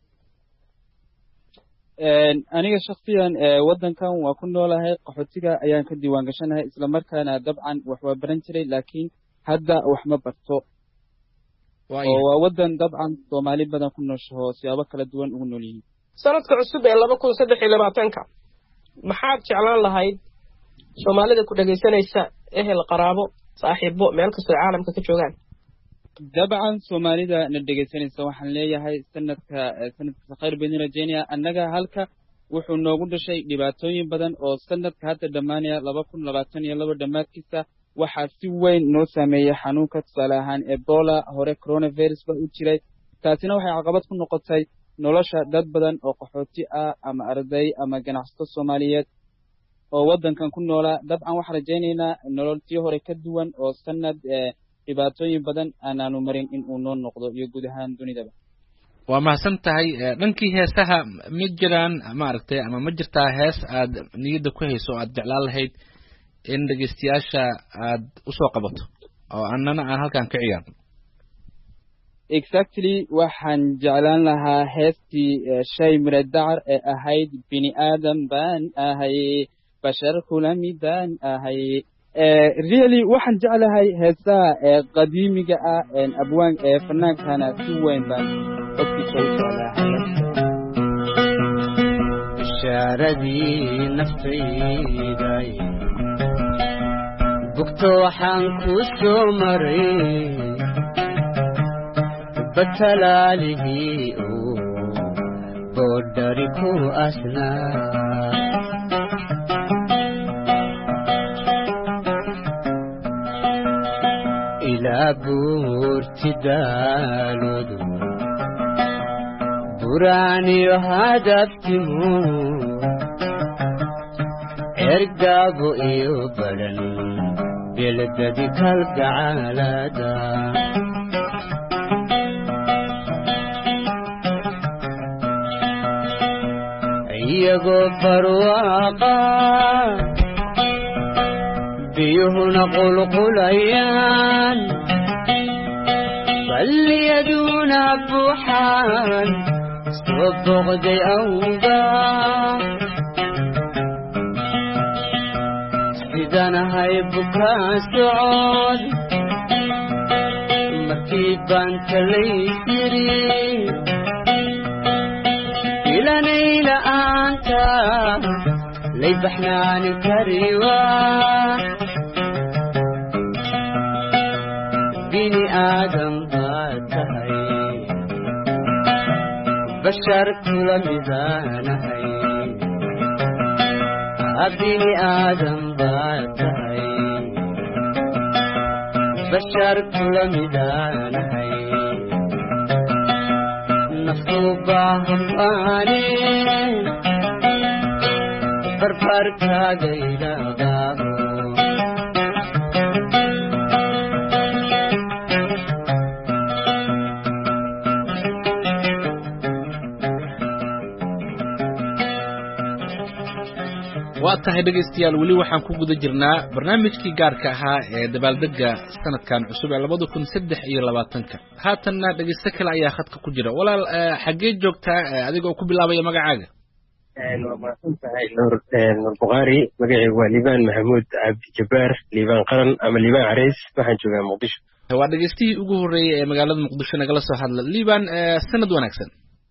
aniga shakhsiyan waddankan waa ku noolahay qaxootiga ayaan ka diiwaan gashanahay isla markaana dabcan wax waa baran jiray laakiin hadda wax ma barto oo waa waddan dabcan Soomaali badan ku nooshaho siyaabo kala duwan ugu nool yihiin sanadka cusub ee 2023 maxaad jeclaan lahayd Soomaalida ku dhageysanaysa ehel qaraabo saaxiibo meel kasta caalamka ka joogaan dabcan Soomaalida na dhageysanaysa waxaan leeyahay sanadka khayr baan rajaynayaa annaga halka wuxuu noogu dhashay dhibaatooyin badan oo sanadka hadda dhamaanaya 2022 dhamaadkiisa waxaa si weyn noo saameeyay xanuunka tusaale ahaan Ebola hore coronavirus ba u jiray taasina waxay caqabad ku noqotay nolosha dad badan oo qaxooti ah ama arday ama ganacsato Soomaaliyeed oo waddankan ku noolaa dabcan waxaan rajaynaynaa nololtii hore ka duwan oo sanad dhibaatooyin badan aanaanu marin in uu noo noqdo iyo guud ahaan dunidaba waa mahadsan tahay dhankii heesaha ma jiraan maaragtay ama ma jirtaa hees aad niyadda ku hayso aad jeclaan lahayd in dhageystayaasha aad u soo qabato oo annana aan halkan ka ciyaarno exactly waxaan jeclaan lahaa heestii shay mira dacar ee ahayd bini aadam baan ahay bashar kulamidaan ahay really waxaan jeclahay heesaha qadiimiga ah abwaan fannaankana si weyn baan ogtiisa u jeclahay bishaaradii naftayday bugto waxaan ku soo maray batalaalihii boodhari ku asnaa ilaa buurti daaloodu buraaniyo hadabtimu ergaabo iyo badhan beledadi kalgacaalada iyagoo barwaaqa biyuhuna qulqulayaan balliyaduna buuxaan soo boqday awga sidanahay bukaa socod markii baan talaysiri ilanay la'aanta ليبحنان كريوا بني آدم باتهي بشر كل ميزانهي بني آدم باتهي بشر كل ميزانهي نصوبة هماني بربركا قيلا غابو waa tahay dhegaystayaal weli waxaan ku guda jirnaa barnaamijkii gaarka ahaa ee dabaaldega sanadkan cusub ee 2023 haatanna dhegaysto kale ayaa khadka ku jira walaal xaggee joogtaa adigoo ku bilaabaya magacaaga waa mahadsantahay nuur Bukhari magacaygu waa Liibaan Maxamuud Cabdi Jabbaar Liibaan Qaran ama Liibaan Carays waxaan joogaa Muqdisho waa dhagaystihii ugu horreeyay ee magaalada Muqdisho nagala soo hadla Liibaan sanad wanaagsan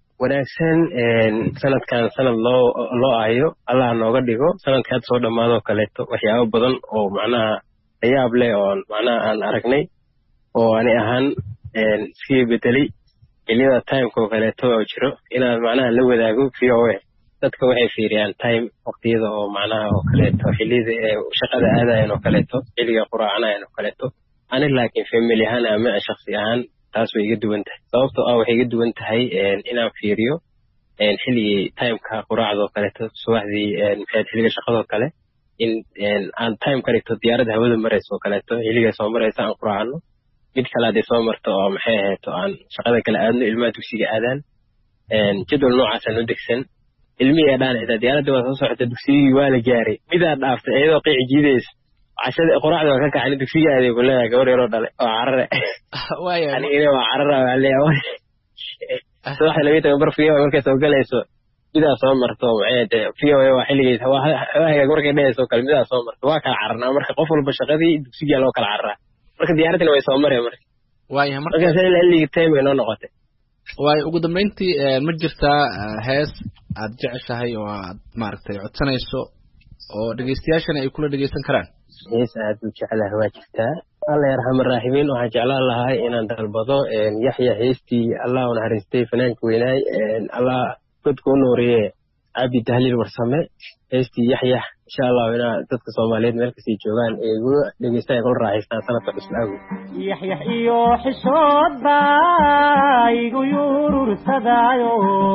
sanadkan sanad loo aayo Allah nooga dhigo sanadkaad soo dhamaado kaleeto waxyaabo badan oo macnaha ayaab leh oo macnaha aan aragnay oo ani ahaan iska bedelay xilliyada time-ka kaleeto oo jiro inaan macnaha la wadaago VOA dadka waxay fiiriyaan time waqtiyada oo macnaha oo kaleeto xilliyada shaqada aadayeen oo kaleeto xilliga quraacanaayeen oo kaleeto ani laakiin family ahaan ama shakhsi ahaan taas way iga duwan tahay sababtoo ah waxay iga duwan tahay inaan fiiriyo xilligii time-ka quraacda oo kaleeto subaxdii xilliga shaqada oo kale in aan time ka dhigto diyaaradda hawada maraysa oo kaleeto xilliga soo maraysa aan quraacno mid kale hadday soo marto oo maxay ahayto aan shaqada kale aadno ilmaha dugsiga aadaan jadwal noocaasaan u degsan ilmihii ee dhaan xitaa diyaaradda waa soo socota dugsigii waa la gaaray midaa dhaaftay iyadoo qiici jiidaysa cashada quraacda waa ka kacay dugsiga aaday ku leeyahay gabar yaroo dhalay oo carare anigina waa carara waa leeyahay subaxda 12 bar fiyo markay soo galayso midaa soo marto maxay fiyo waa xilligeeda waa markay dhayso kale midaa soo marto waa kala cararnaa marka qof walba shaqadii dugsiga loo kala cararaa marka diyaaradina way soo mareen marka xilliga time ay noo noqotay ugu dambeyntii ma jirtaa hees aad jeceshahay oo aad maaragtay codsanayso oo dhageystayaashana ay kula dhageysan karaan hees aad u jecelahay waa jirtaa alla yarxam arraaximiin waxaan jeclaan lahaa inaan dalbado yaxya heestii allah u naxariistay fanaanka weynaay allah godka u nuuriye cabdi tahliil warsame heestii yaxyax insha allah inaa dadka soomaaliyeed meel kasii joogaan ee igu dhegeystaan kula raaxaystaan sanadka cusub awgeed yaxyax iyo xishood baa igu yurursadaayo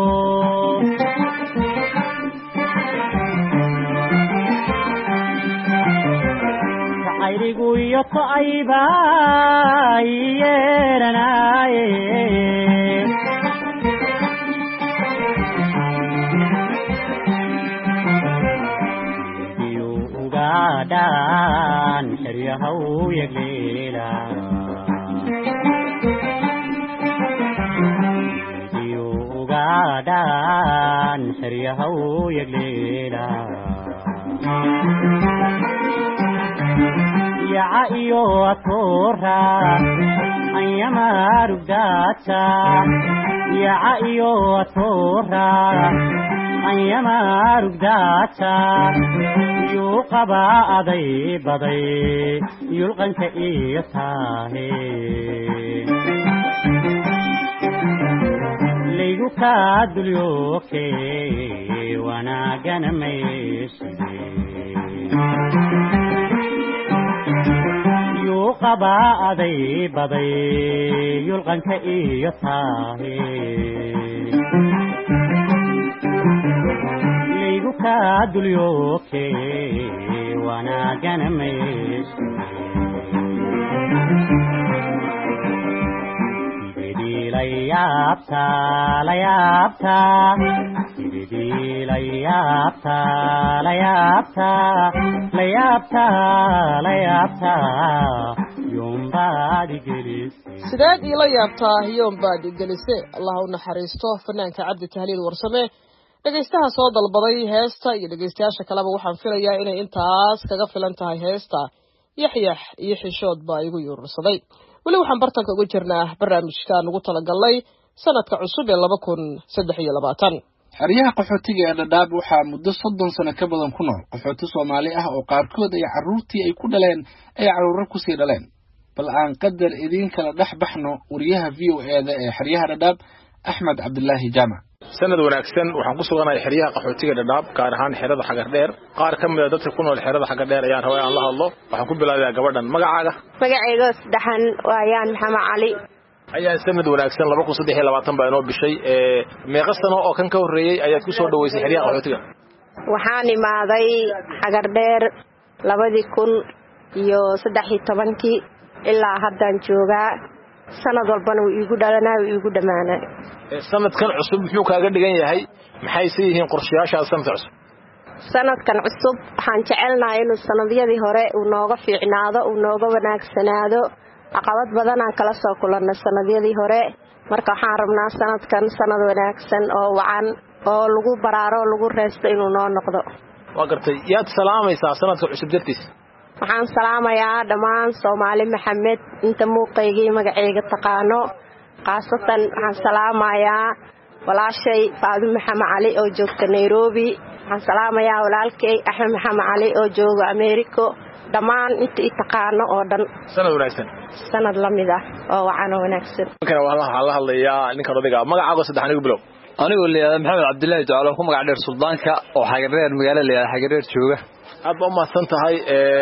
ayrigu iyo to'ayba yeeranaaye iyo ugaadhaan xeryahaw yegleela iyo ugaadhaan xeryahaw yegleela yaca iyo atora anyama rugdaata yaca iyo atora anyama rugdaata yuu qabaa aday baday yulqanka iyo taahe laygu kaa dulyooke wanaagana mayshide qabaa aday baday yulqanka iyo taahe laygu kaa dulyooke wanaagana mayshide sidii la yaabtaa la yaabtaa sidii la yaabtaa la yaabtaa la yaabtaa la yaabtaa sideed iila yaabtaa yoombaad igelise allah u naxariisto fanaanka cabdi tahliil warsame dhegaystaha soo dalbaday heesta iyo dhegaystayaasha kaleba waxaan filayaa inay intaas kaga filan tahay heesta yaxyax iyo xishood baa igu yurursaday weli waxaan bartanka uga jirnaa barnaamijkaan ugu talagalnay sanadka cusub ee 2023 xeryaha qaxootiga ee Dadaab waxaa muddo 30 sano ka badan ku nool qaxooti Soomaali ah oo qaarkood ay carruurtii ay ku dhaleen ay carruur ku sii dhaleen bal aan qadar idin kala dhaxbaxno wariyaha VOA-da ee xeryaha Dadaab Axmed Cabdullaahi Jaamac sanad wanaagsan waxaan ku suganahay xeryaha qaxootiga Dadaab gaar ahaan xerada Xagar Dheer qaar ka mid ah dadka ku nool xerada Xagar Dheer ayaan rabaa in la hadlo waxaan ku bilaabayaa gabadhan magacaaga saddexan waayaan Maxamed Cali ayaa sanad wanaagsan 2023 baa inoo bishay meeqa sano oo kan ka horeeyay ayaad ku soo dhaweysay xeryaha qaxootiga waxaan imaaday Xagar Dheer 2013 ilaa haddaan joogaa sanad walbana uu igu dhalanaa uu igu dhamaanaa sanadkan cusub muxuu kaaga dhigan yahay maxay yihiin qorshayaasha sanadka cusub sanadkan cusub waxaan jecelnahay inuu sanadyadii hore uu nooga fiicnaado uu nooga wanaagsanaado caqabad badan aan kala soo kulannay sanadyadii hore marka waxaan rabnaa sanadkan sanad wanaagsan oo wacan oo lagu baraaro lagu reesto inuu noo noqdo waa gartay yaad salaamaysaa sanadka cusub dartiis waxaan salaamayaa dhammaan Soomaali Maxamed inta muuqaygii magacayga taqaano qaasatan waxaan salaamayaa walaashay Faadimo Maxamed Cali oo joogta Nairobi waxaan salaamayaa walaalkay Axmed Maxamed Cali oo jooga America dhammaan inta taqaano oo dhan sanad wanaagsan sanad lamid ah oo wacan wanaagsan kana waa la hadlayaa ninka odayga magacaaga saddexan igu bilow anigu leeyahay Maxamed Cabdullaahi Jaalo ku magac dheer Suldaanka oo Xagar Dheer magaalada leeyahay Xagar Dheer jooga aad baa umahadsan tahay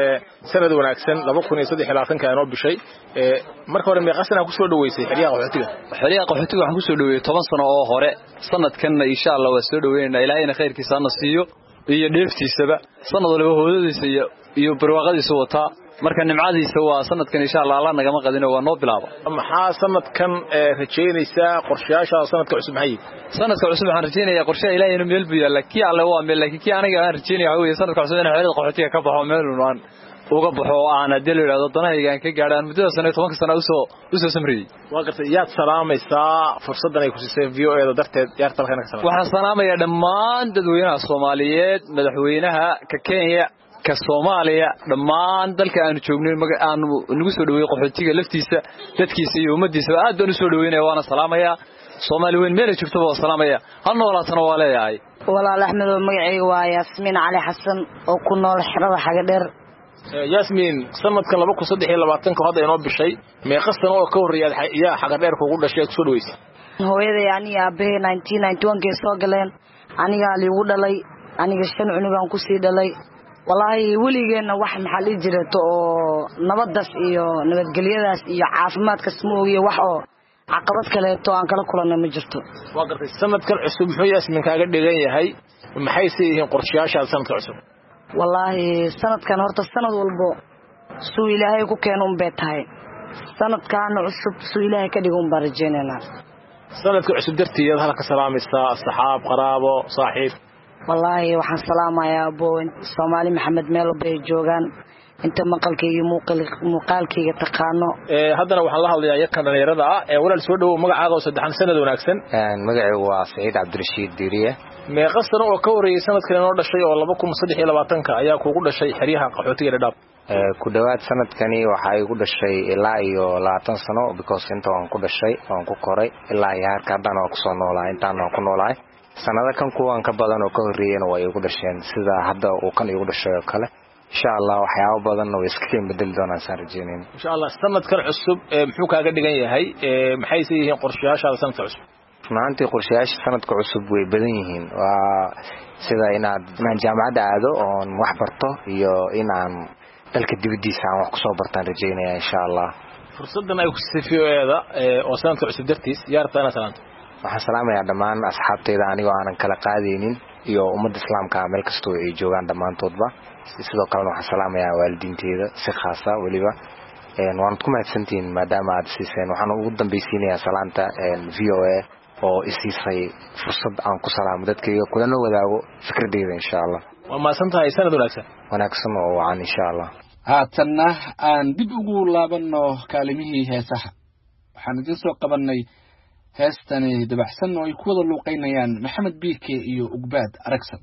sanad wanaagsan 2023 ka inoo bishay marka hore meeqa sano ku soo dhaweysay xeryaha qaxootiga waxaan ku soo dhaweeyay 10 sano oo hore sanadkan insha Allah waa soo dhaweynaa ilaahayna khayrkiisa na siiyo iyo dheeftiisaba sanad walba hoodadiisa iyo barwaaqadiisa wata marka nimcadiisa waa sanadkan insha Allah Allah naga qadino waa noo bilaabo maxaa sanadkan rajeynaysaa qorshayaasha sanadka cusub maxay sanadka cusub waxaan rajeynayaa qorshaha Ilaahay inuu meel biyo laakiin Allah waa meel laakiin aniga aan rajeynayaa waxa weeye sanadka cusub inaan xerada qaxootiga ka baxo meel aan uga baxo aan hadii la danayga aan ka gaadhaan muddo 10 sano usoo samriyay waa gartay yaad salaamaysaa fursadan ay ku siisay VOA-da darteed yaar talkan ka salaam waxaan salaamayaa dhammaan dadweynaha Soomaaliyeed madaxweynaha ka Kenya ka Soomaaliya dhammaan dalka aan joognay aan nagu soo dhaweeyay qaxootiga laftiisa dadkiisa iyo ummadiisa aad baan u soo dhaweynaa waana salaamayaa Soomaali weyn meel jirto waa salaamayaa hal noolaatana waa leeyahay walaal Axmed magacayga waa Yaasmiin Cali Xasan oo ku nool xerada Xagar Dheer Yaasmiin sanadkan 2023 ka hadda inoo bishay meeqa sano oo ka horeeyay ayaa Xagar Dheer kugu dhashay ku soo dhaweysay hooyaday aniga aabbe 1991 ka soo galeen aniga liigu dhalay aniga 5 cunug aan ku sii dhalay wallahi waligeena wax maxal jirato oo nabadaas iyo nabadgelyadaas iyo caafimaadka smoogiyo wax oo caqabad kale to aan kala kulanay ma jirto waa gartay sanadkan cusub muxuu Yaasmiin kaaga dhigan yahay maxay yihiin qorshayaasha sanadka cusub wallahi sanadkan horta sanad walbo suu Ilaahay ku keenay beetahay sanadkan cusub suu Ilaahay ka dhigo barajeynana sanadka cusub dartiisa halka salaamaysa asxaab qaraabo saaxiib wallahi waxaan salaamayaa Soomaali Maxamed meel bay joogan inta maqalkayga muuqaalkayga taqaano haddana waxaan la hadlayaa yakan dhalinyarada walaal soo dhawow magacaaga oo saddexan sanad wanaagsan magacaygu waa Saciid Cabdirashiid Diiriye meeqa sano oo ka horeeyay sanadkan inoo dhashay oo 2023 ayaa kuugu dhashay xeryaha qaxootiga Dadaab ku dhawaad sanadkani waxa igu dhashay ilaa iyo 20 sano because inta aan ku dhashay aan ku koray ilaa iyo halka haddana waan ku soo noolahay intaan aan ku noolahay sanada kan kuwan ka badan oo ka horeeyeen way igu dhasheen sida hadda uu kan igu dhashay oo kale insha Allah waxyaabo badan oo iska bedel doonaan saan rajeynayno insha Allah sanadkan cusub muxuu kaaga dhigan yahay maxay yihiin qorshayaasha sanadka cusub maanta qorshayaasha sanadka cusub way badan yihiin waa sida inaan jaamacadda aado oo wax barto iyo inaan dalka dibadiisa aan wax ku soo bartaan rajeynaya insha Allah fursadan ay ku sifiyeeda oo sanadka cusub dartiis yaartana salaanta waxaan salaamayaa dhammaan asxaabtayda anigoo aanan kala qaadaynin iyo ummadda islaamka meel kastoo ay joogaan dhammaantoodba sidoo kale waxaan salaamayaa waalidiinteyda si khaas ah waliba waan ku mahadsantihiin maadaama aad siiseen waxaan ugu dambaysiinayaa salaanta VOA oo isiisay fursad aan ku salaamo dadkayga kulana wadaago fikradeyda insha Allah waa mahadsantahay sanad wanaagsan oo wacan insha Allah haatanna aan dib ugu laabano kaalimihii heesaha waxaan idin soo qabanay heestani dabacsan oo ay ku wada luuqaynayaan Maxamed Biike iyo Ugbaad Aragsan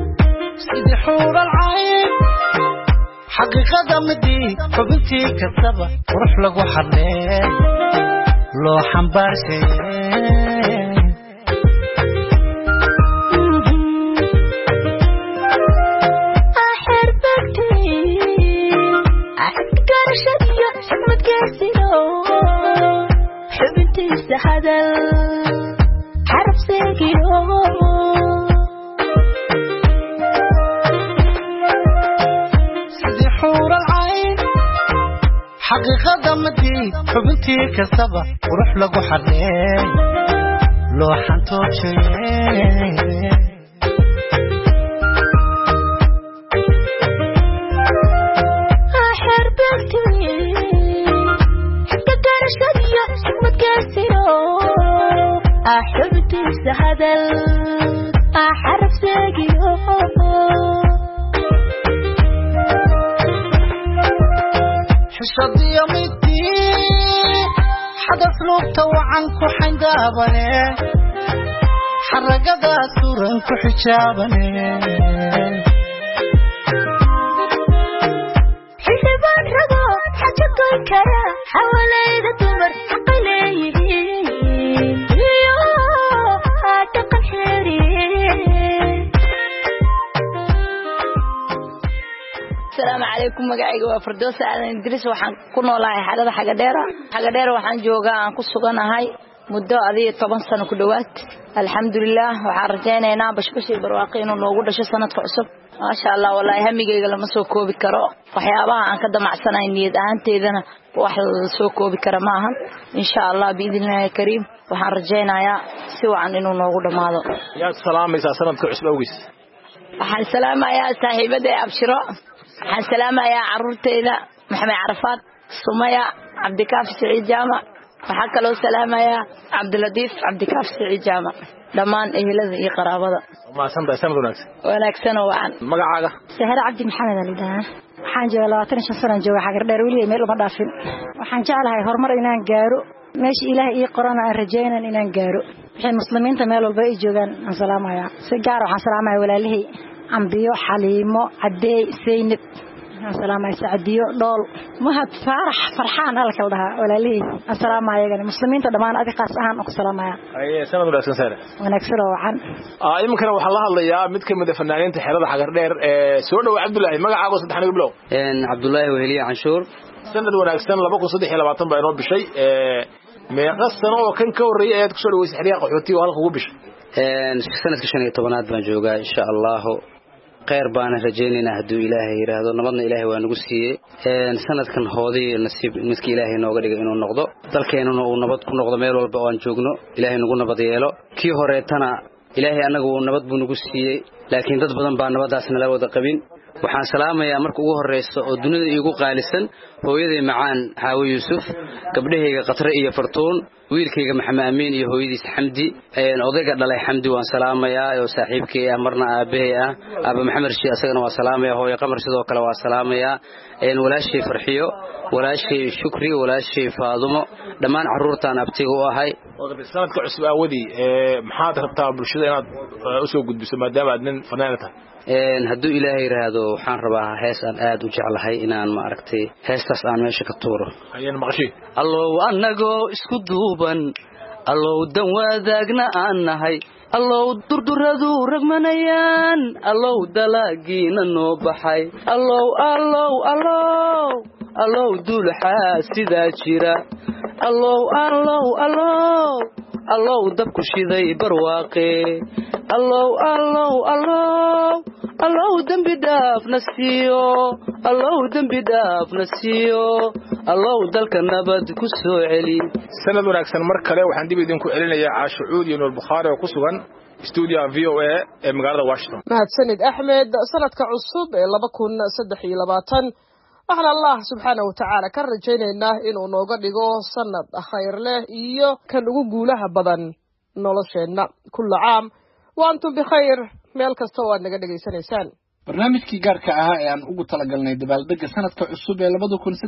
sidii xuural cayn xaqiiqada midii xubintii kasaba qurux lagu xarneen loo xambaarshay geesino xubintiisa hadal xaraf seegiyo sidii xuural cayn xaqiiqada madii xubintii kastaba qurux lagu xarneey loo xantoojaye xubintiisa hadal xaraf seegiyo xishadiyo midii xadas lugta wacan ku xangaabane xaragada suran ku xijaabane xildhibaan rago xaja goyn kara xawalayda dumar xaqay leeyihiin iyo dhaqan xeeri السلام عليكم magacayga waa Firdawsa Aadan Idris waxaan ku noolahay xaalada xagadheer waxaan joogaa aan ku suganahay muddo 10 sano ku dhawaad alxamdulillah waxaan rajaynaynaa bashbashii barwaaqo inuu noogu dhasho sanadka cusub ma sha Allah wallahi hamigayga lama soo koobi karo waxyaabaha aan ka damacsanahay niyad ahaanteedana wax la soo koobi karo ma ahan insha Allah biidinaahi kariim waxaan rajaynayaa si wacan inuu noogu dhamaado yaa salaamaysa sanadka cusub awgiis waxaan salaamayaa saaxiibada Abshiro waxaan salaamayaa carruurteyda Maxamed Carafaad Sumaya Cabdikaafi Saciid Jaama waxaan kaloo salaamayaa Cabdiladiif Cabdikaafi Saciid Jaama dhamaan ehelada iyo qaraabada ma sanad wanaagsan oo wacan magacaaga Sahra Cabdi Maxamed Alidaa waxaan joogaa 25 sano joogaa Xagardheer waliya meel uma dhaafin waxaan jeclahay horumar inaan gaaro meesha Ilaahay ii qorana aan rajaynaan inaan gaaro wixii muslimiinta meel walba ay joogaan aan salaamayaa si gaar ah waxaan salaamayaa walaalihii ambiyo xaliimo cadeey seynab السلام عليكم سعديو دول مهد فرح فرحان هلك لها ولا لي السلام عليكم المسلمين تدمان ادي قاس ahaan oo salaamaya ay sanad wanaagsan saare wanaagsan wacan imkana waxa la hadlayaa mid kamid ah fanaaniinta xirada xagar dheer ee soo dhaw Cabdullaahi magacaaga saddexna bilow Cabdullaahi Weheliya Canshuur sanad wanaagsan 2023 baa inoo bishay meeqa sano oo kan ka horeeyay aad ku soo dhaweysay xiriir qaxootiga halka ugu bishay sanadka 15aad baan joogaa insha Allah خير بان رجينا هدو إلهي يراهدو نبضنا إلهي وانقو سيئي سندكن هودي نصيب مسك إلهي نوغا ديغا إنو نقضو دالكينو نبض كو نقضو ميل والبا وان جوغنو إلهي نقو نبض ييلو كي هوريتانا إلهي أنقو نبض بو نقو سيئي لكن داد بدن بان نبضاسنا لا ودا قبين waxaan salaamayaa marka ugu horeyso oo dunida iigu qaalisan hooyaday macaan Xaawi Yuusuf gabdhahayga Qatre iyo Fartuun wiilkayga Maxamed Amiin iyo hooyadiis Xamdi odayga dhalay Xamdi waan salaamayaa oo saaxiibkay ah marna aabahay ah Aba Maxamed Rashid asagana waan salaamayaa hooyo Qamar sidoo kale waan salaamayaa walaashay Farxiyo walaashay Shukri walaashay Faadumo dhamaan carruurtaan abtiga u ahay sanadka cusub aawadi maxaad rabtaa bulshada inaad u soo gudbiso maadaama aad nin fanaan tahay hadduu ilaahay yiraahdo waxaan rabaa hees aan aad u jeclahay inaan ma aragtay heestaas aan meesha ka tuuro ayaan maqashay allow anagoo isku duuban allow dan wadaagna aan nahay allow durduradu ragmanayaan allow dalaagiina noo baxay allow allow allow allow dulxaa sidaa jira allow allow allow allow dabku shiday barwaaqe allow allow allow allow dambi dhaaf nasiyo allow dambi dhaaf nasiyo allow dalka nabad ku soo celi sanad wanaagsan mar kale waxaan dib idinku celinayaa Caashuud iyo Nuur Bukhari oo ku sugan studio VOA ee magaalada Washington mahadsanid Axmed sanadka cusub ee 2023 waxaan Allah subhanahu wa ta'ala ka rajaynaynaa inuu nooga dhigo sanad khayr leh iyo kan ugu guulaha badan nolosheena kullu caam wa antum bi khayr meel kasta oo aad naga dhageysanaysaan barnaamijkii gaarka ahaa ee aan ugu talagalnay dabaaldega sanadka cusub ee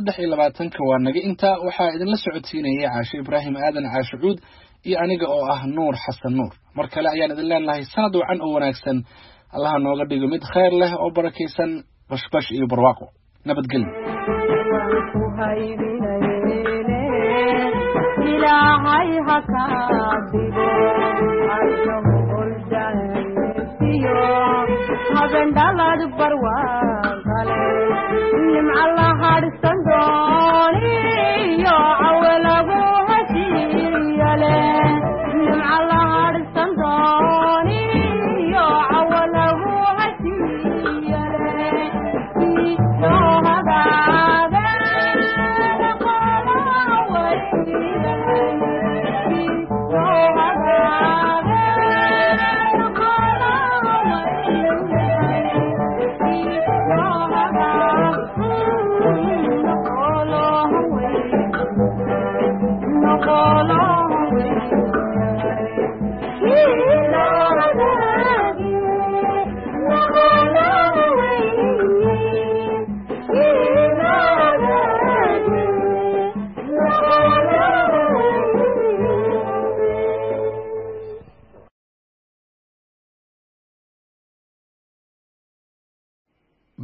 2023 waa naga inta waxaa idinla socodsiinayay Caasho Ibraahim Aadan Caashuud iyo aniga oo ah Nuur Xasan Nuur mar kale ayaan idin leenahay sanad wacan oo wanaagsan Allah nooga dhigo mid khayr leh oo barakeysan bashbash iyo barwaaqo nabadgelyo ilaahay ha ka dhigo haben dhalad barwaaqale nimca la harsan dooni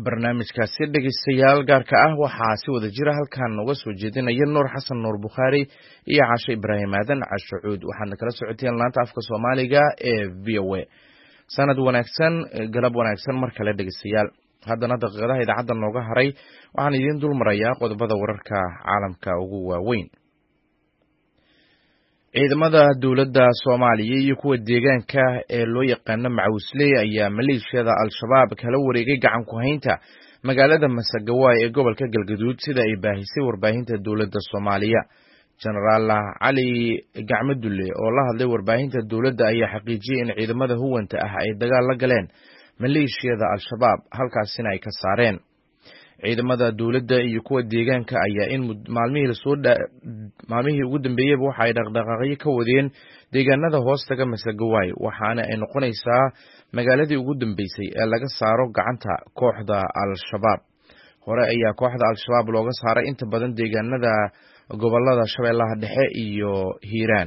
barnaamijkaasi dhegeystayaal gaarka ah waxaa si wada jira halkan uga soo jeedinaya Nuur Xasan Nuur Bukhari iyo Caasho Ibraahim Aadan Cashuud waxaana kala socoteen laanta afka Soomaaliga ee VOA sanad wanaagsan galab wanaagsan mar kale dhegeystayaal haddana daqiiqadaha idaacadda nooga haray waxaan idin dul marayaa qodobada wararka caalamka ugu waaweyn ciidamada dawladda Soomaaliya iyo kuwa deegaanka ee loo yaqaan Macawisley ayaa maleeshiyada Al-Shabaab kala wareegay gacan ku haynta magaalada Masagawaay ee gobolka Galgaduud sida ay baahisay warbaahinta dawladda Soomaaliya General Ali Gacmadulle oo la hadlay warbaahinta dawladda ayaa xaqiijiyay in ciidamada huwanta ah ay dagaal la galeen maleeshiyada Al-Shabaab halkaasina ay ka saareen ciidamada dawladda iyo kuwa deegaanka ayaa in maalmihii ugu dambeeyay waxa ay dhaqdhaqaaqyo ka wadeen deegaanada hoostaga Masagawaay waxaana ay noqonaysaa magaaladii ugu dambeysay ee laga saaro gacanta kooxda Al-Shabaab hore ayaa kooxda Al-Shabaab looga saaray inta badan deegaanada gobolada Shabeellaha Dhexe iyo Hiiraan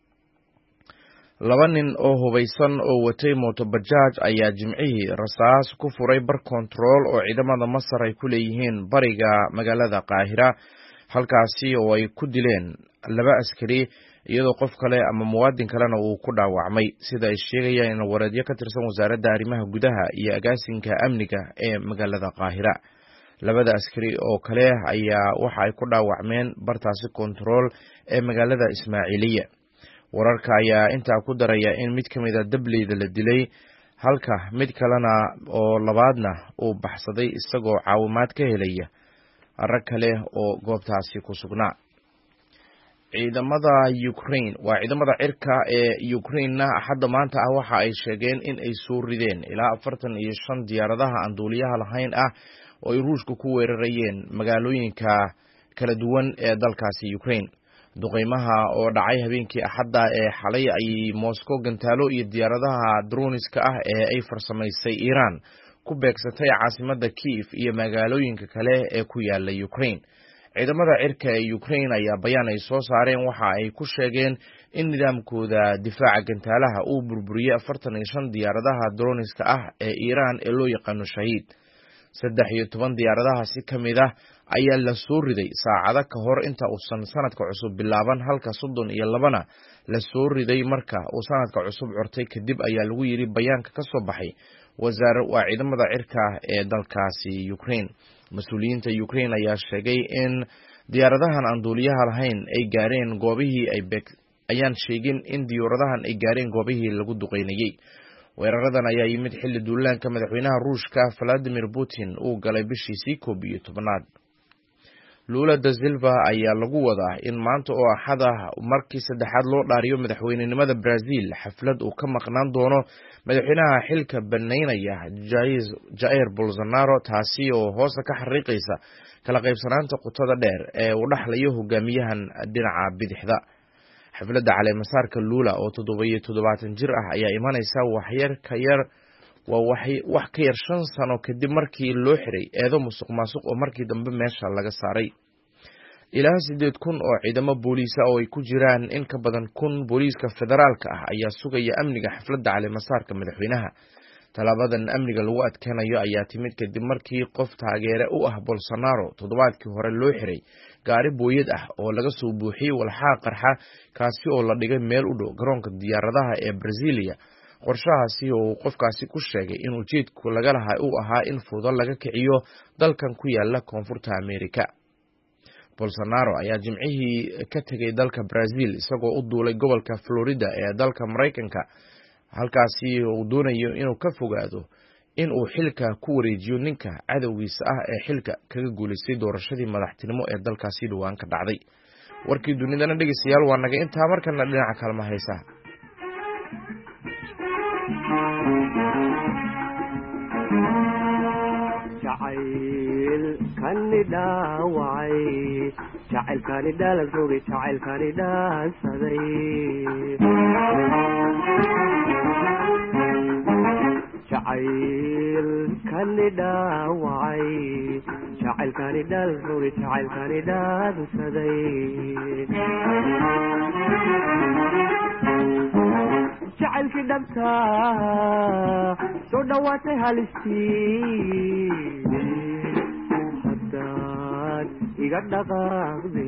laba nin oo hubeysan oo watay mooto bajaaj ayaa jimcihii rasaas ku furay bar control oo ciidamada Masar ay ku leeyihiin bariga magaalada Qaahira halkaasi oo ay ku dileen laba askari iyadoo qof kale ama muwaadin kalena uu ku dhaawacmay sida ay sheegayaan wareedyo ka tirsan wasaaradda arrimaha gudaha iyo agaasinka amniga ee magaalada Qaahira labada askari oo kale ayaa waxa ay ku dhaawacmeen bartaasi control ee magaalada Ismaaciiliya wararka ayaa intaa ku daraya in mid kamid ah dableyda la dilay halka mid kalena oo labaadna uu baxsaday isagoo caawimaad ka helaya rag kale oo goobtaasi ku sugnaa ciidamada Ukraine waa ciidamada cirka ee Ukraine hadda maanta ah waxa ay sheegeen in ay soo rideen ilaa 45 diyaaradaha aan duuliyaha lahayn ah oo ay Ruushku ku weerarayeen magaalooyinka kala duwan ee dalkaasi Ukraine duqeymaha oo dhacay habeenkii Axadda ee xalay ay Moscow gantaalo iyo diyaaradaha droniska ah ee ay farsamaysay Iran ku beegsatay caasimadda Kiev iyo magaalooyinka kale ee ku yaala Ukraine ciidamada cirka ee Ukraine ayaa bayaan ay soo saareen waxa ay ku sheegeen in nidaamkooda difaaca gantaalaha uu burburiyay 45 diyaaradaha droniska ah ee Iran ee loo yaqaan Shahiid 13 diyaaradaha si kamid ah ayaa la soo riday saacado ka hor inta uusan sanadka cusub bilaaban halka 32 la soo riday marka uu sanadka cusub curtay kadib ayaa lagu yiri bayaanka ka soo baxay wasaaradda ciidamada cirka ee dalkaasi Ukraine mas'uuliyiinta Ukraine ayaa sheegay in diyaaradahan aan duuliyaha lahayn ay gaareen goobihii ayaan sheegin in diyaaradahan ay gaareen goobihii lagu duqeynayay weeraradan ayaa yimid xilli duulaanka madaxweynaha Ruushka Vladimir Putin uu galay bishii 11aad Lula da Silva ayaa lagu wadaa in maanta oo Axada markii saddexaad loo dhaariyo madaxweynenimada Brazil xaflad uu ka maqnaan doono madaxweynaha xilka banaynaya Jair Bolsonaro taasi oo hoosta ka xariiqaysa kala qaybsanaanta qotada dheer ee uu dhaxlayo hogaamiyahan dhinaca bidixda xafladda caleemasaarka Lula oo 77 jir ah ayaa imanaysa wax ka yar 5 sano kadib markii loo xiray eedo musuqmaasuq oo markii dambe meesha laga saaray ilaa 8,000 oo ciidamo booliis ah oo ay ku jiraan in ka badan 1,000 booliiska federaalka ah ayaa sugaya amniga xafladda caleemasaarka madaxweynaha talaabadan amniga lagu adkeenayo ayaa timid kadib markii qof taageere u ah Bolsonaro toddobaadkii hore loo xiray gaari booyad ah oo laga soo buuxiyay walxaha qarxa kaasi oo la dhigay meel u dhow garoonka diyaaradaha ee Brasilia qorshahaasi oo qofkaasi ku sheegay in ujeedku laga lahaa uu ahaa in fudud laga kiciyo dalkan ku yaala koonfurta Amerika Bolsonaro ayaa jimcihii ka tagay dalka Brazil isagoo u duulay gobolka Florida ee dalka Mareykanka halkaasi uu doonayo inuu ka fogaado in uu xilka ku wareejiyo ninka cadawgiisa ah ee xilka kaga guuleystay doorashadii madaxtinimo ee dalkaasi dhawaan ka dhacday warkii dunidana dhageystayaal waa naga intaa markana dhinaca kalma haysa jacaylkani dhalan rogay jacaylkani dhaansaday jacaylkani dhaawacay jacaylkani dhalan rogay jacaylkani dhaansaday jacaylkii dhabta soo dhawaatay halistii haddaad iga dhaqaaqde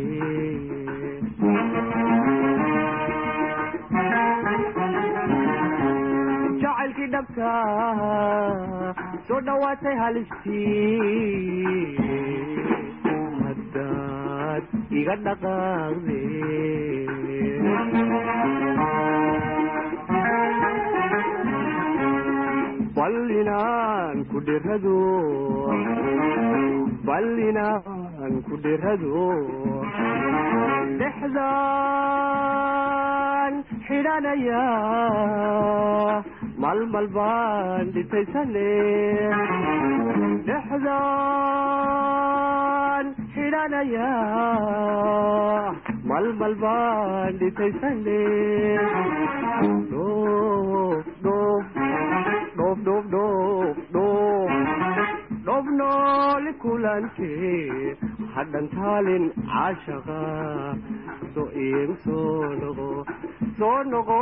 jacaylkii dhabta soo dhawaatay halistii haddaad iga dhaqaaqde ballinaan ku dhirado dhexdaan xidhanaya malmal baan dhitaysane dhexdaan xidhanaya malmal baan dhitaysane dhoob nooli kulante hadhan taalin caashaqa soo iigu soo noqo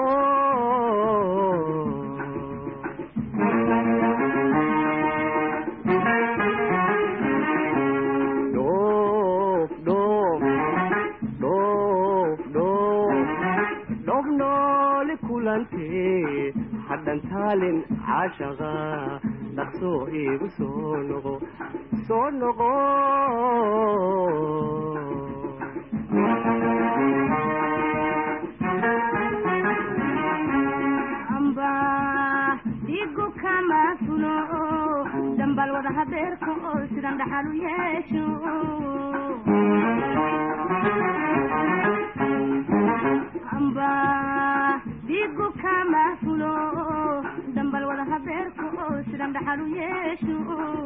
dhoob nooli kulante hadhan taalin caashaqa dhaqsoo iigu soo noqo amba dhigu kama fulo dambal wada habeerka oo sidan dhaxal u yeesho amba dhigu kama fulo dambal wada habeerka oo sidan dhaxal u yeesho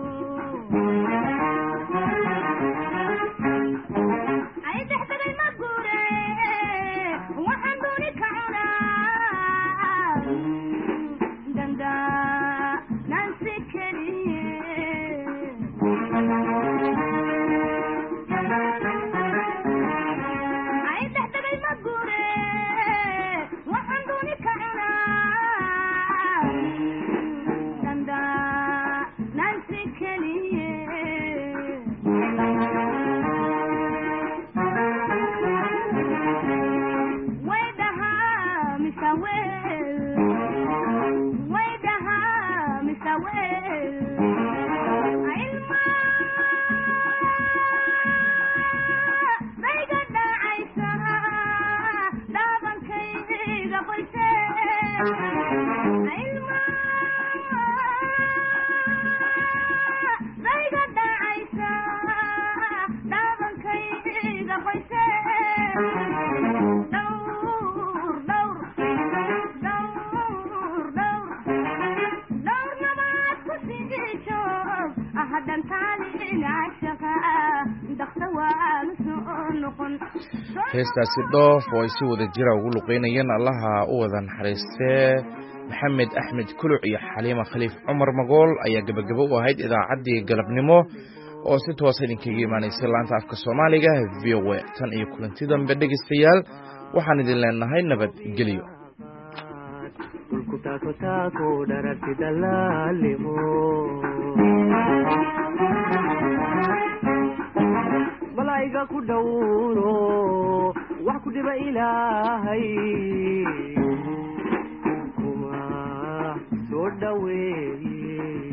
ay dhexdagay ma guure waxaan dooni ka cunaa danda nansi keliye ay dhexdagay ma guure waxaan dooni ka cunaa danda nansi keliye heestaasi dhoof oo ay si wada jira ugu luqeynayeen allaha u wada naxariistee maxamed axmed kuluc iyo xaliima khaliif cumar magool ayaa gebagabo u ahayd idaacaddii galabnimo oo si toosa idinkaga imaanaysay laanta afka soomaaliga v o a tan iyo kulanti dambe dhegaystayaal waxaan idin leenahay nabadgelyo balayga ku dhowro wax ku dhiba ilaahay kuma soo dhaweeye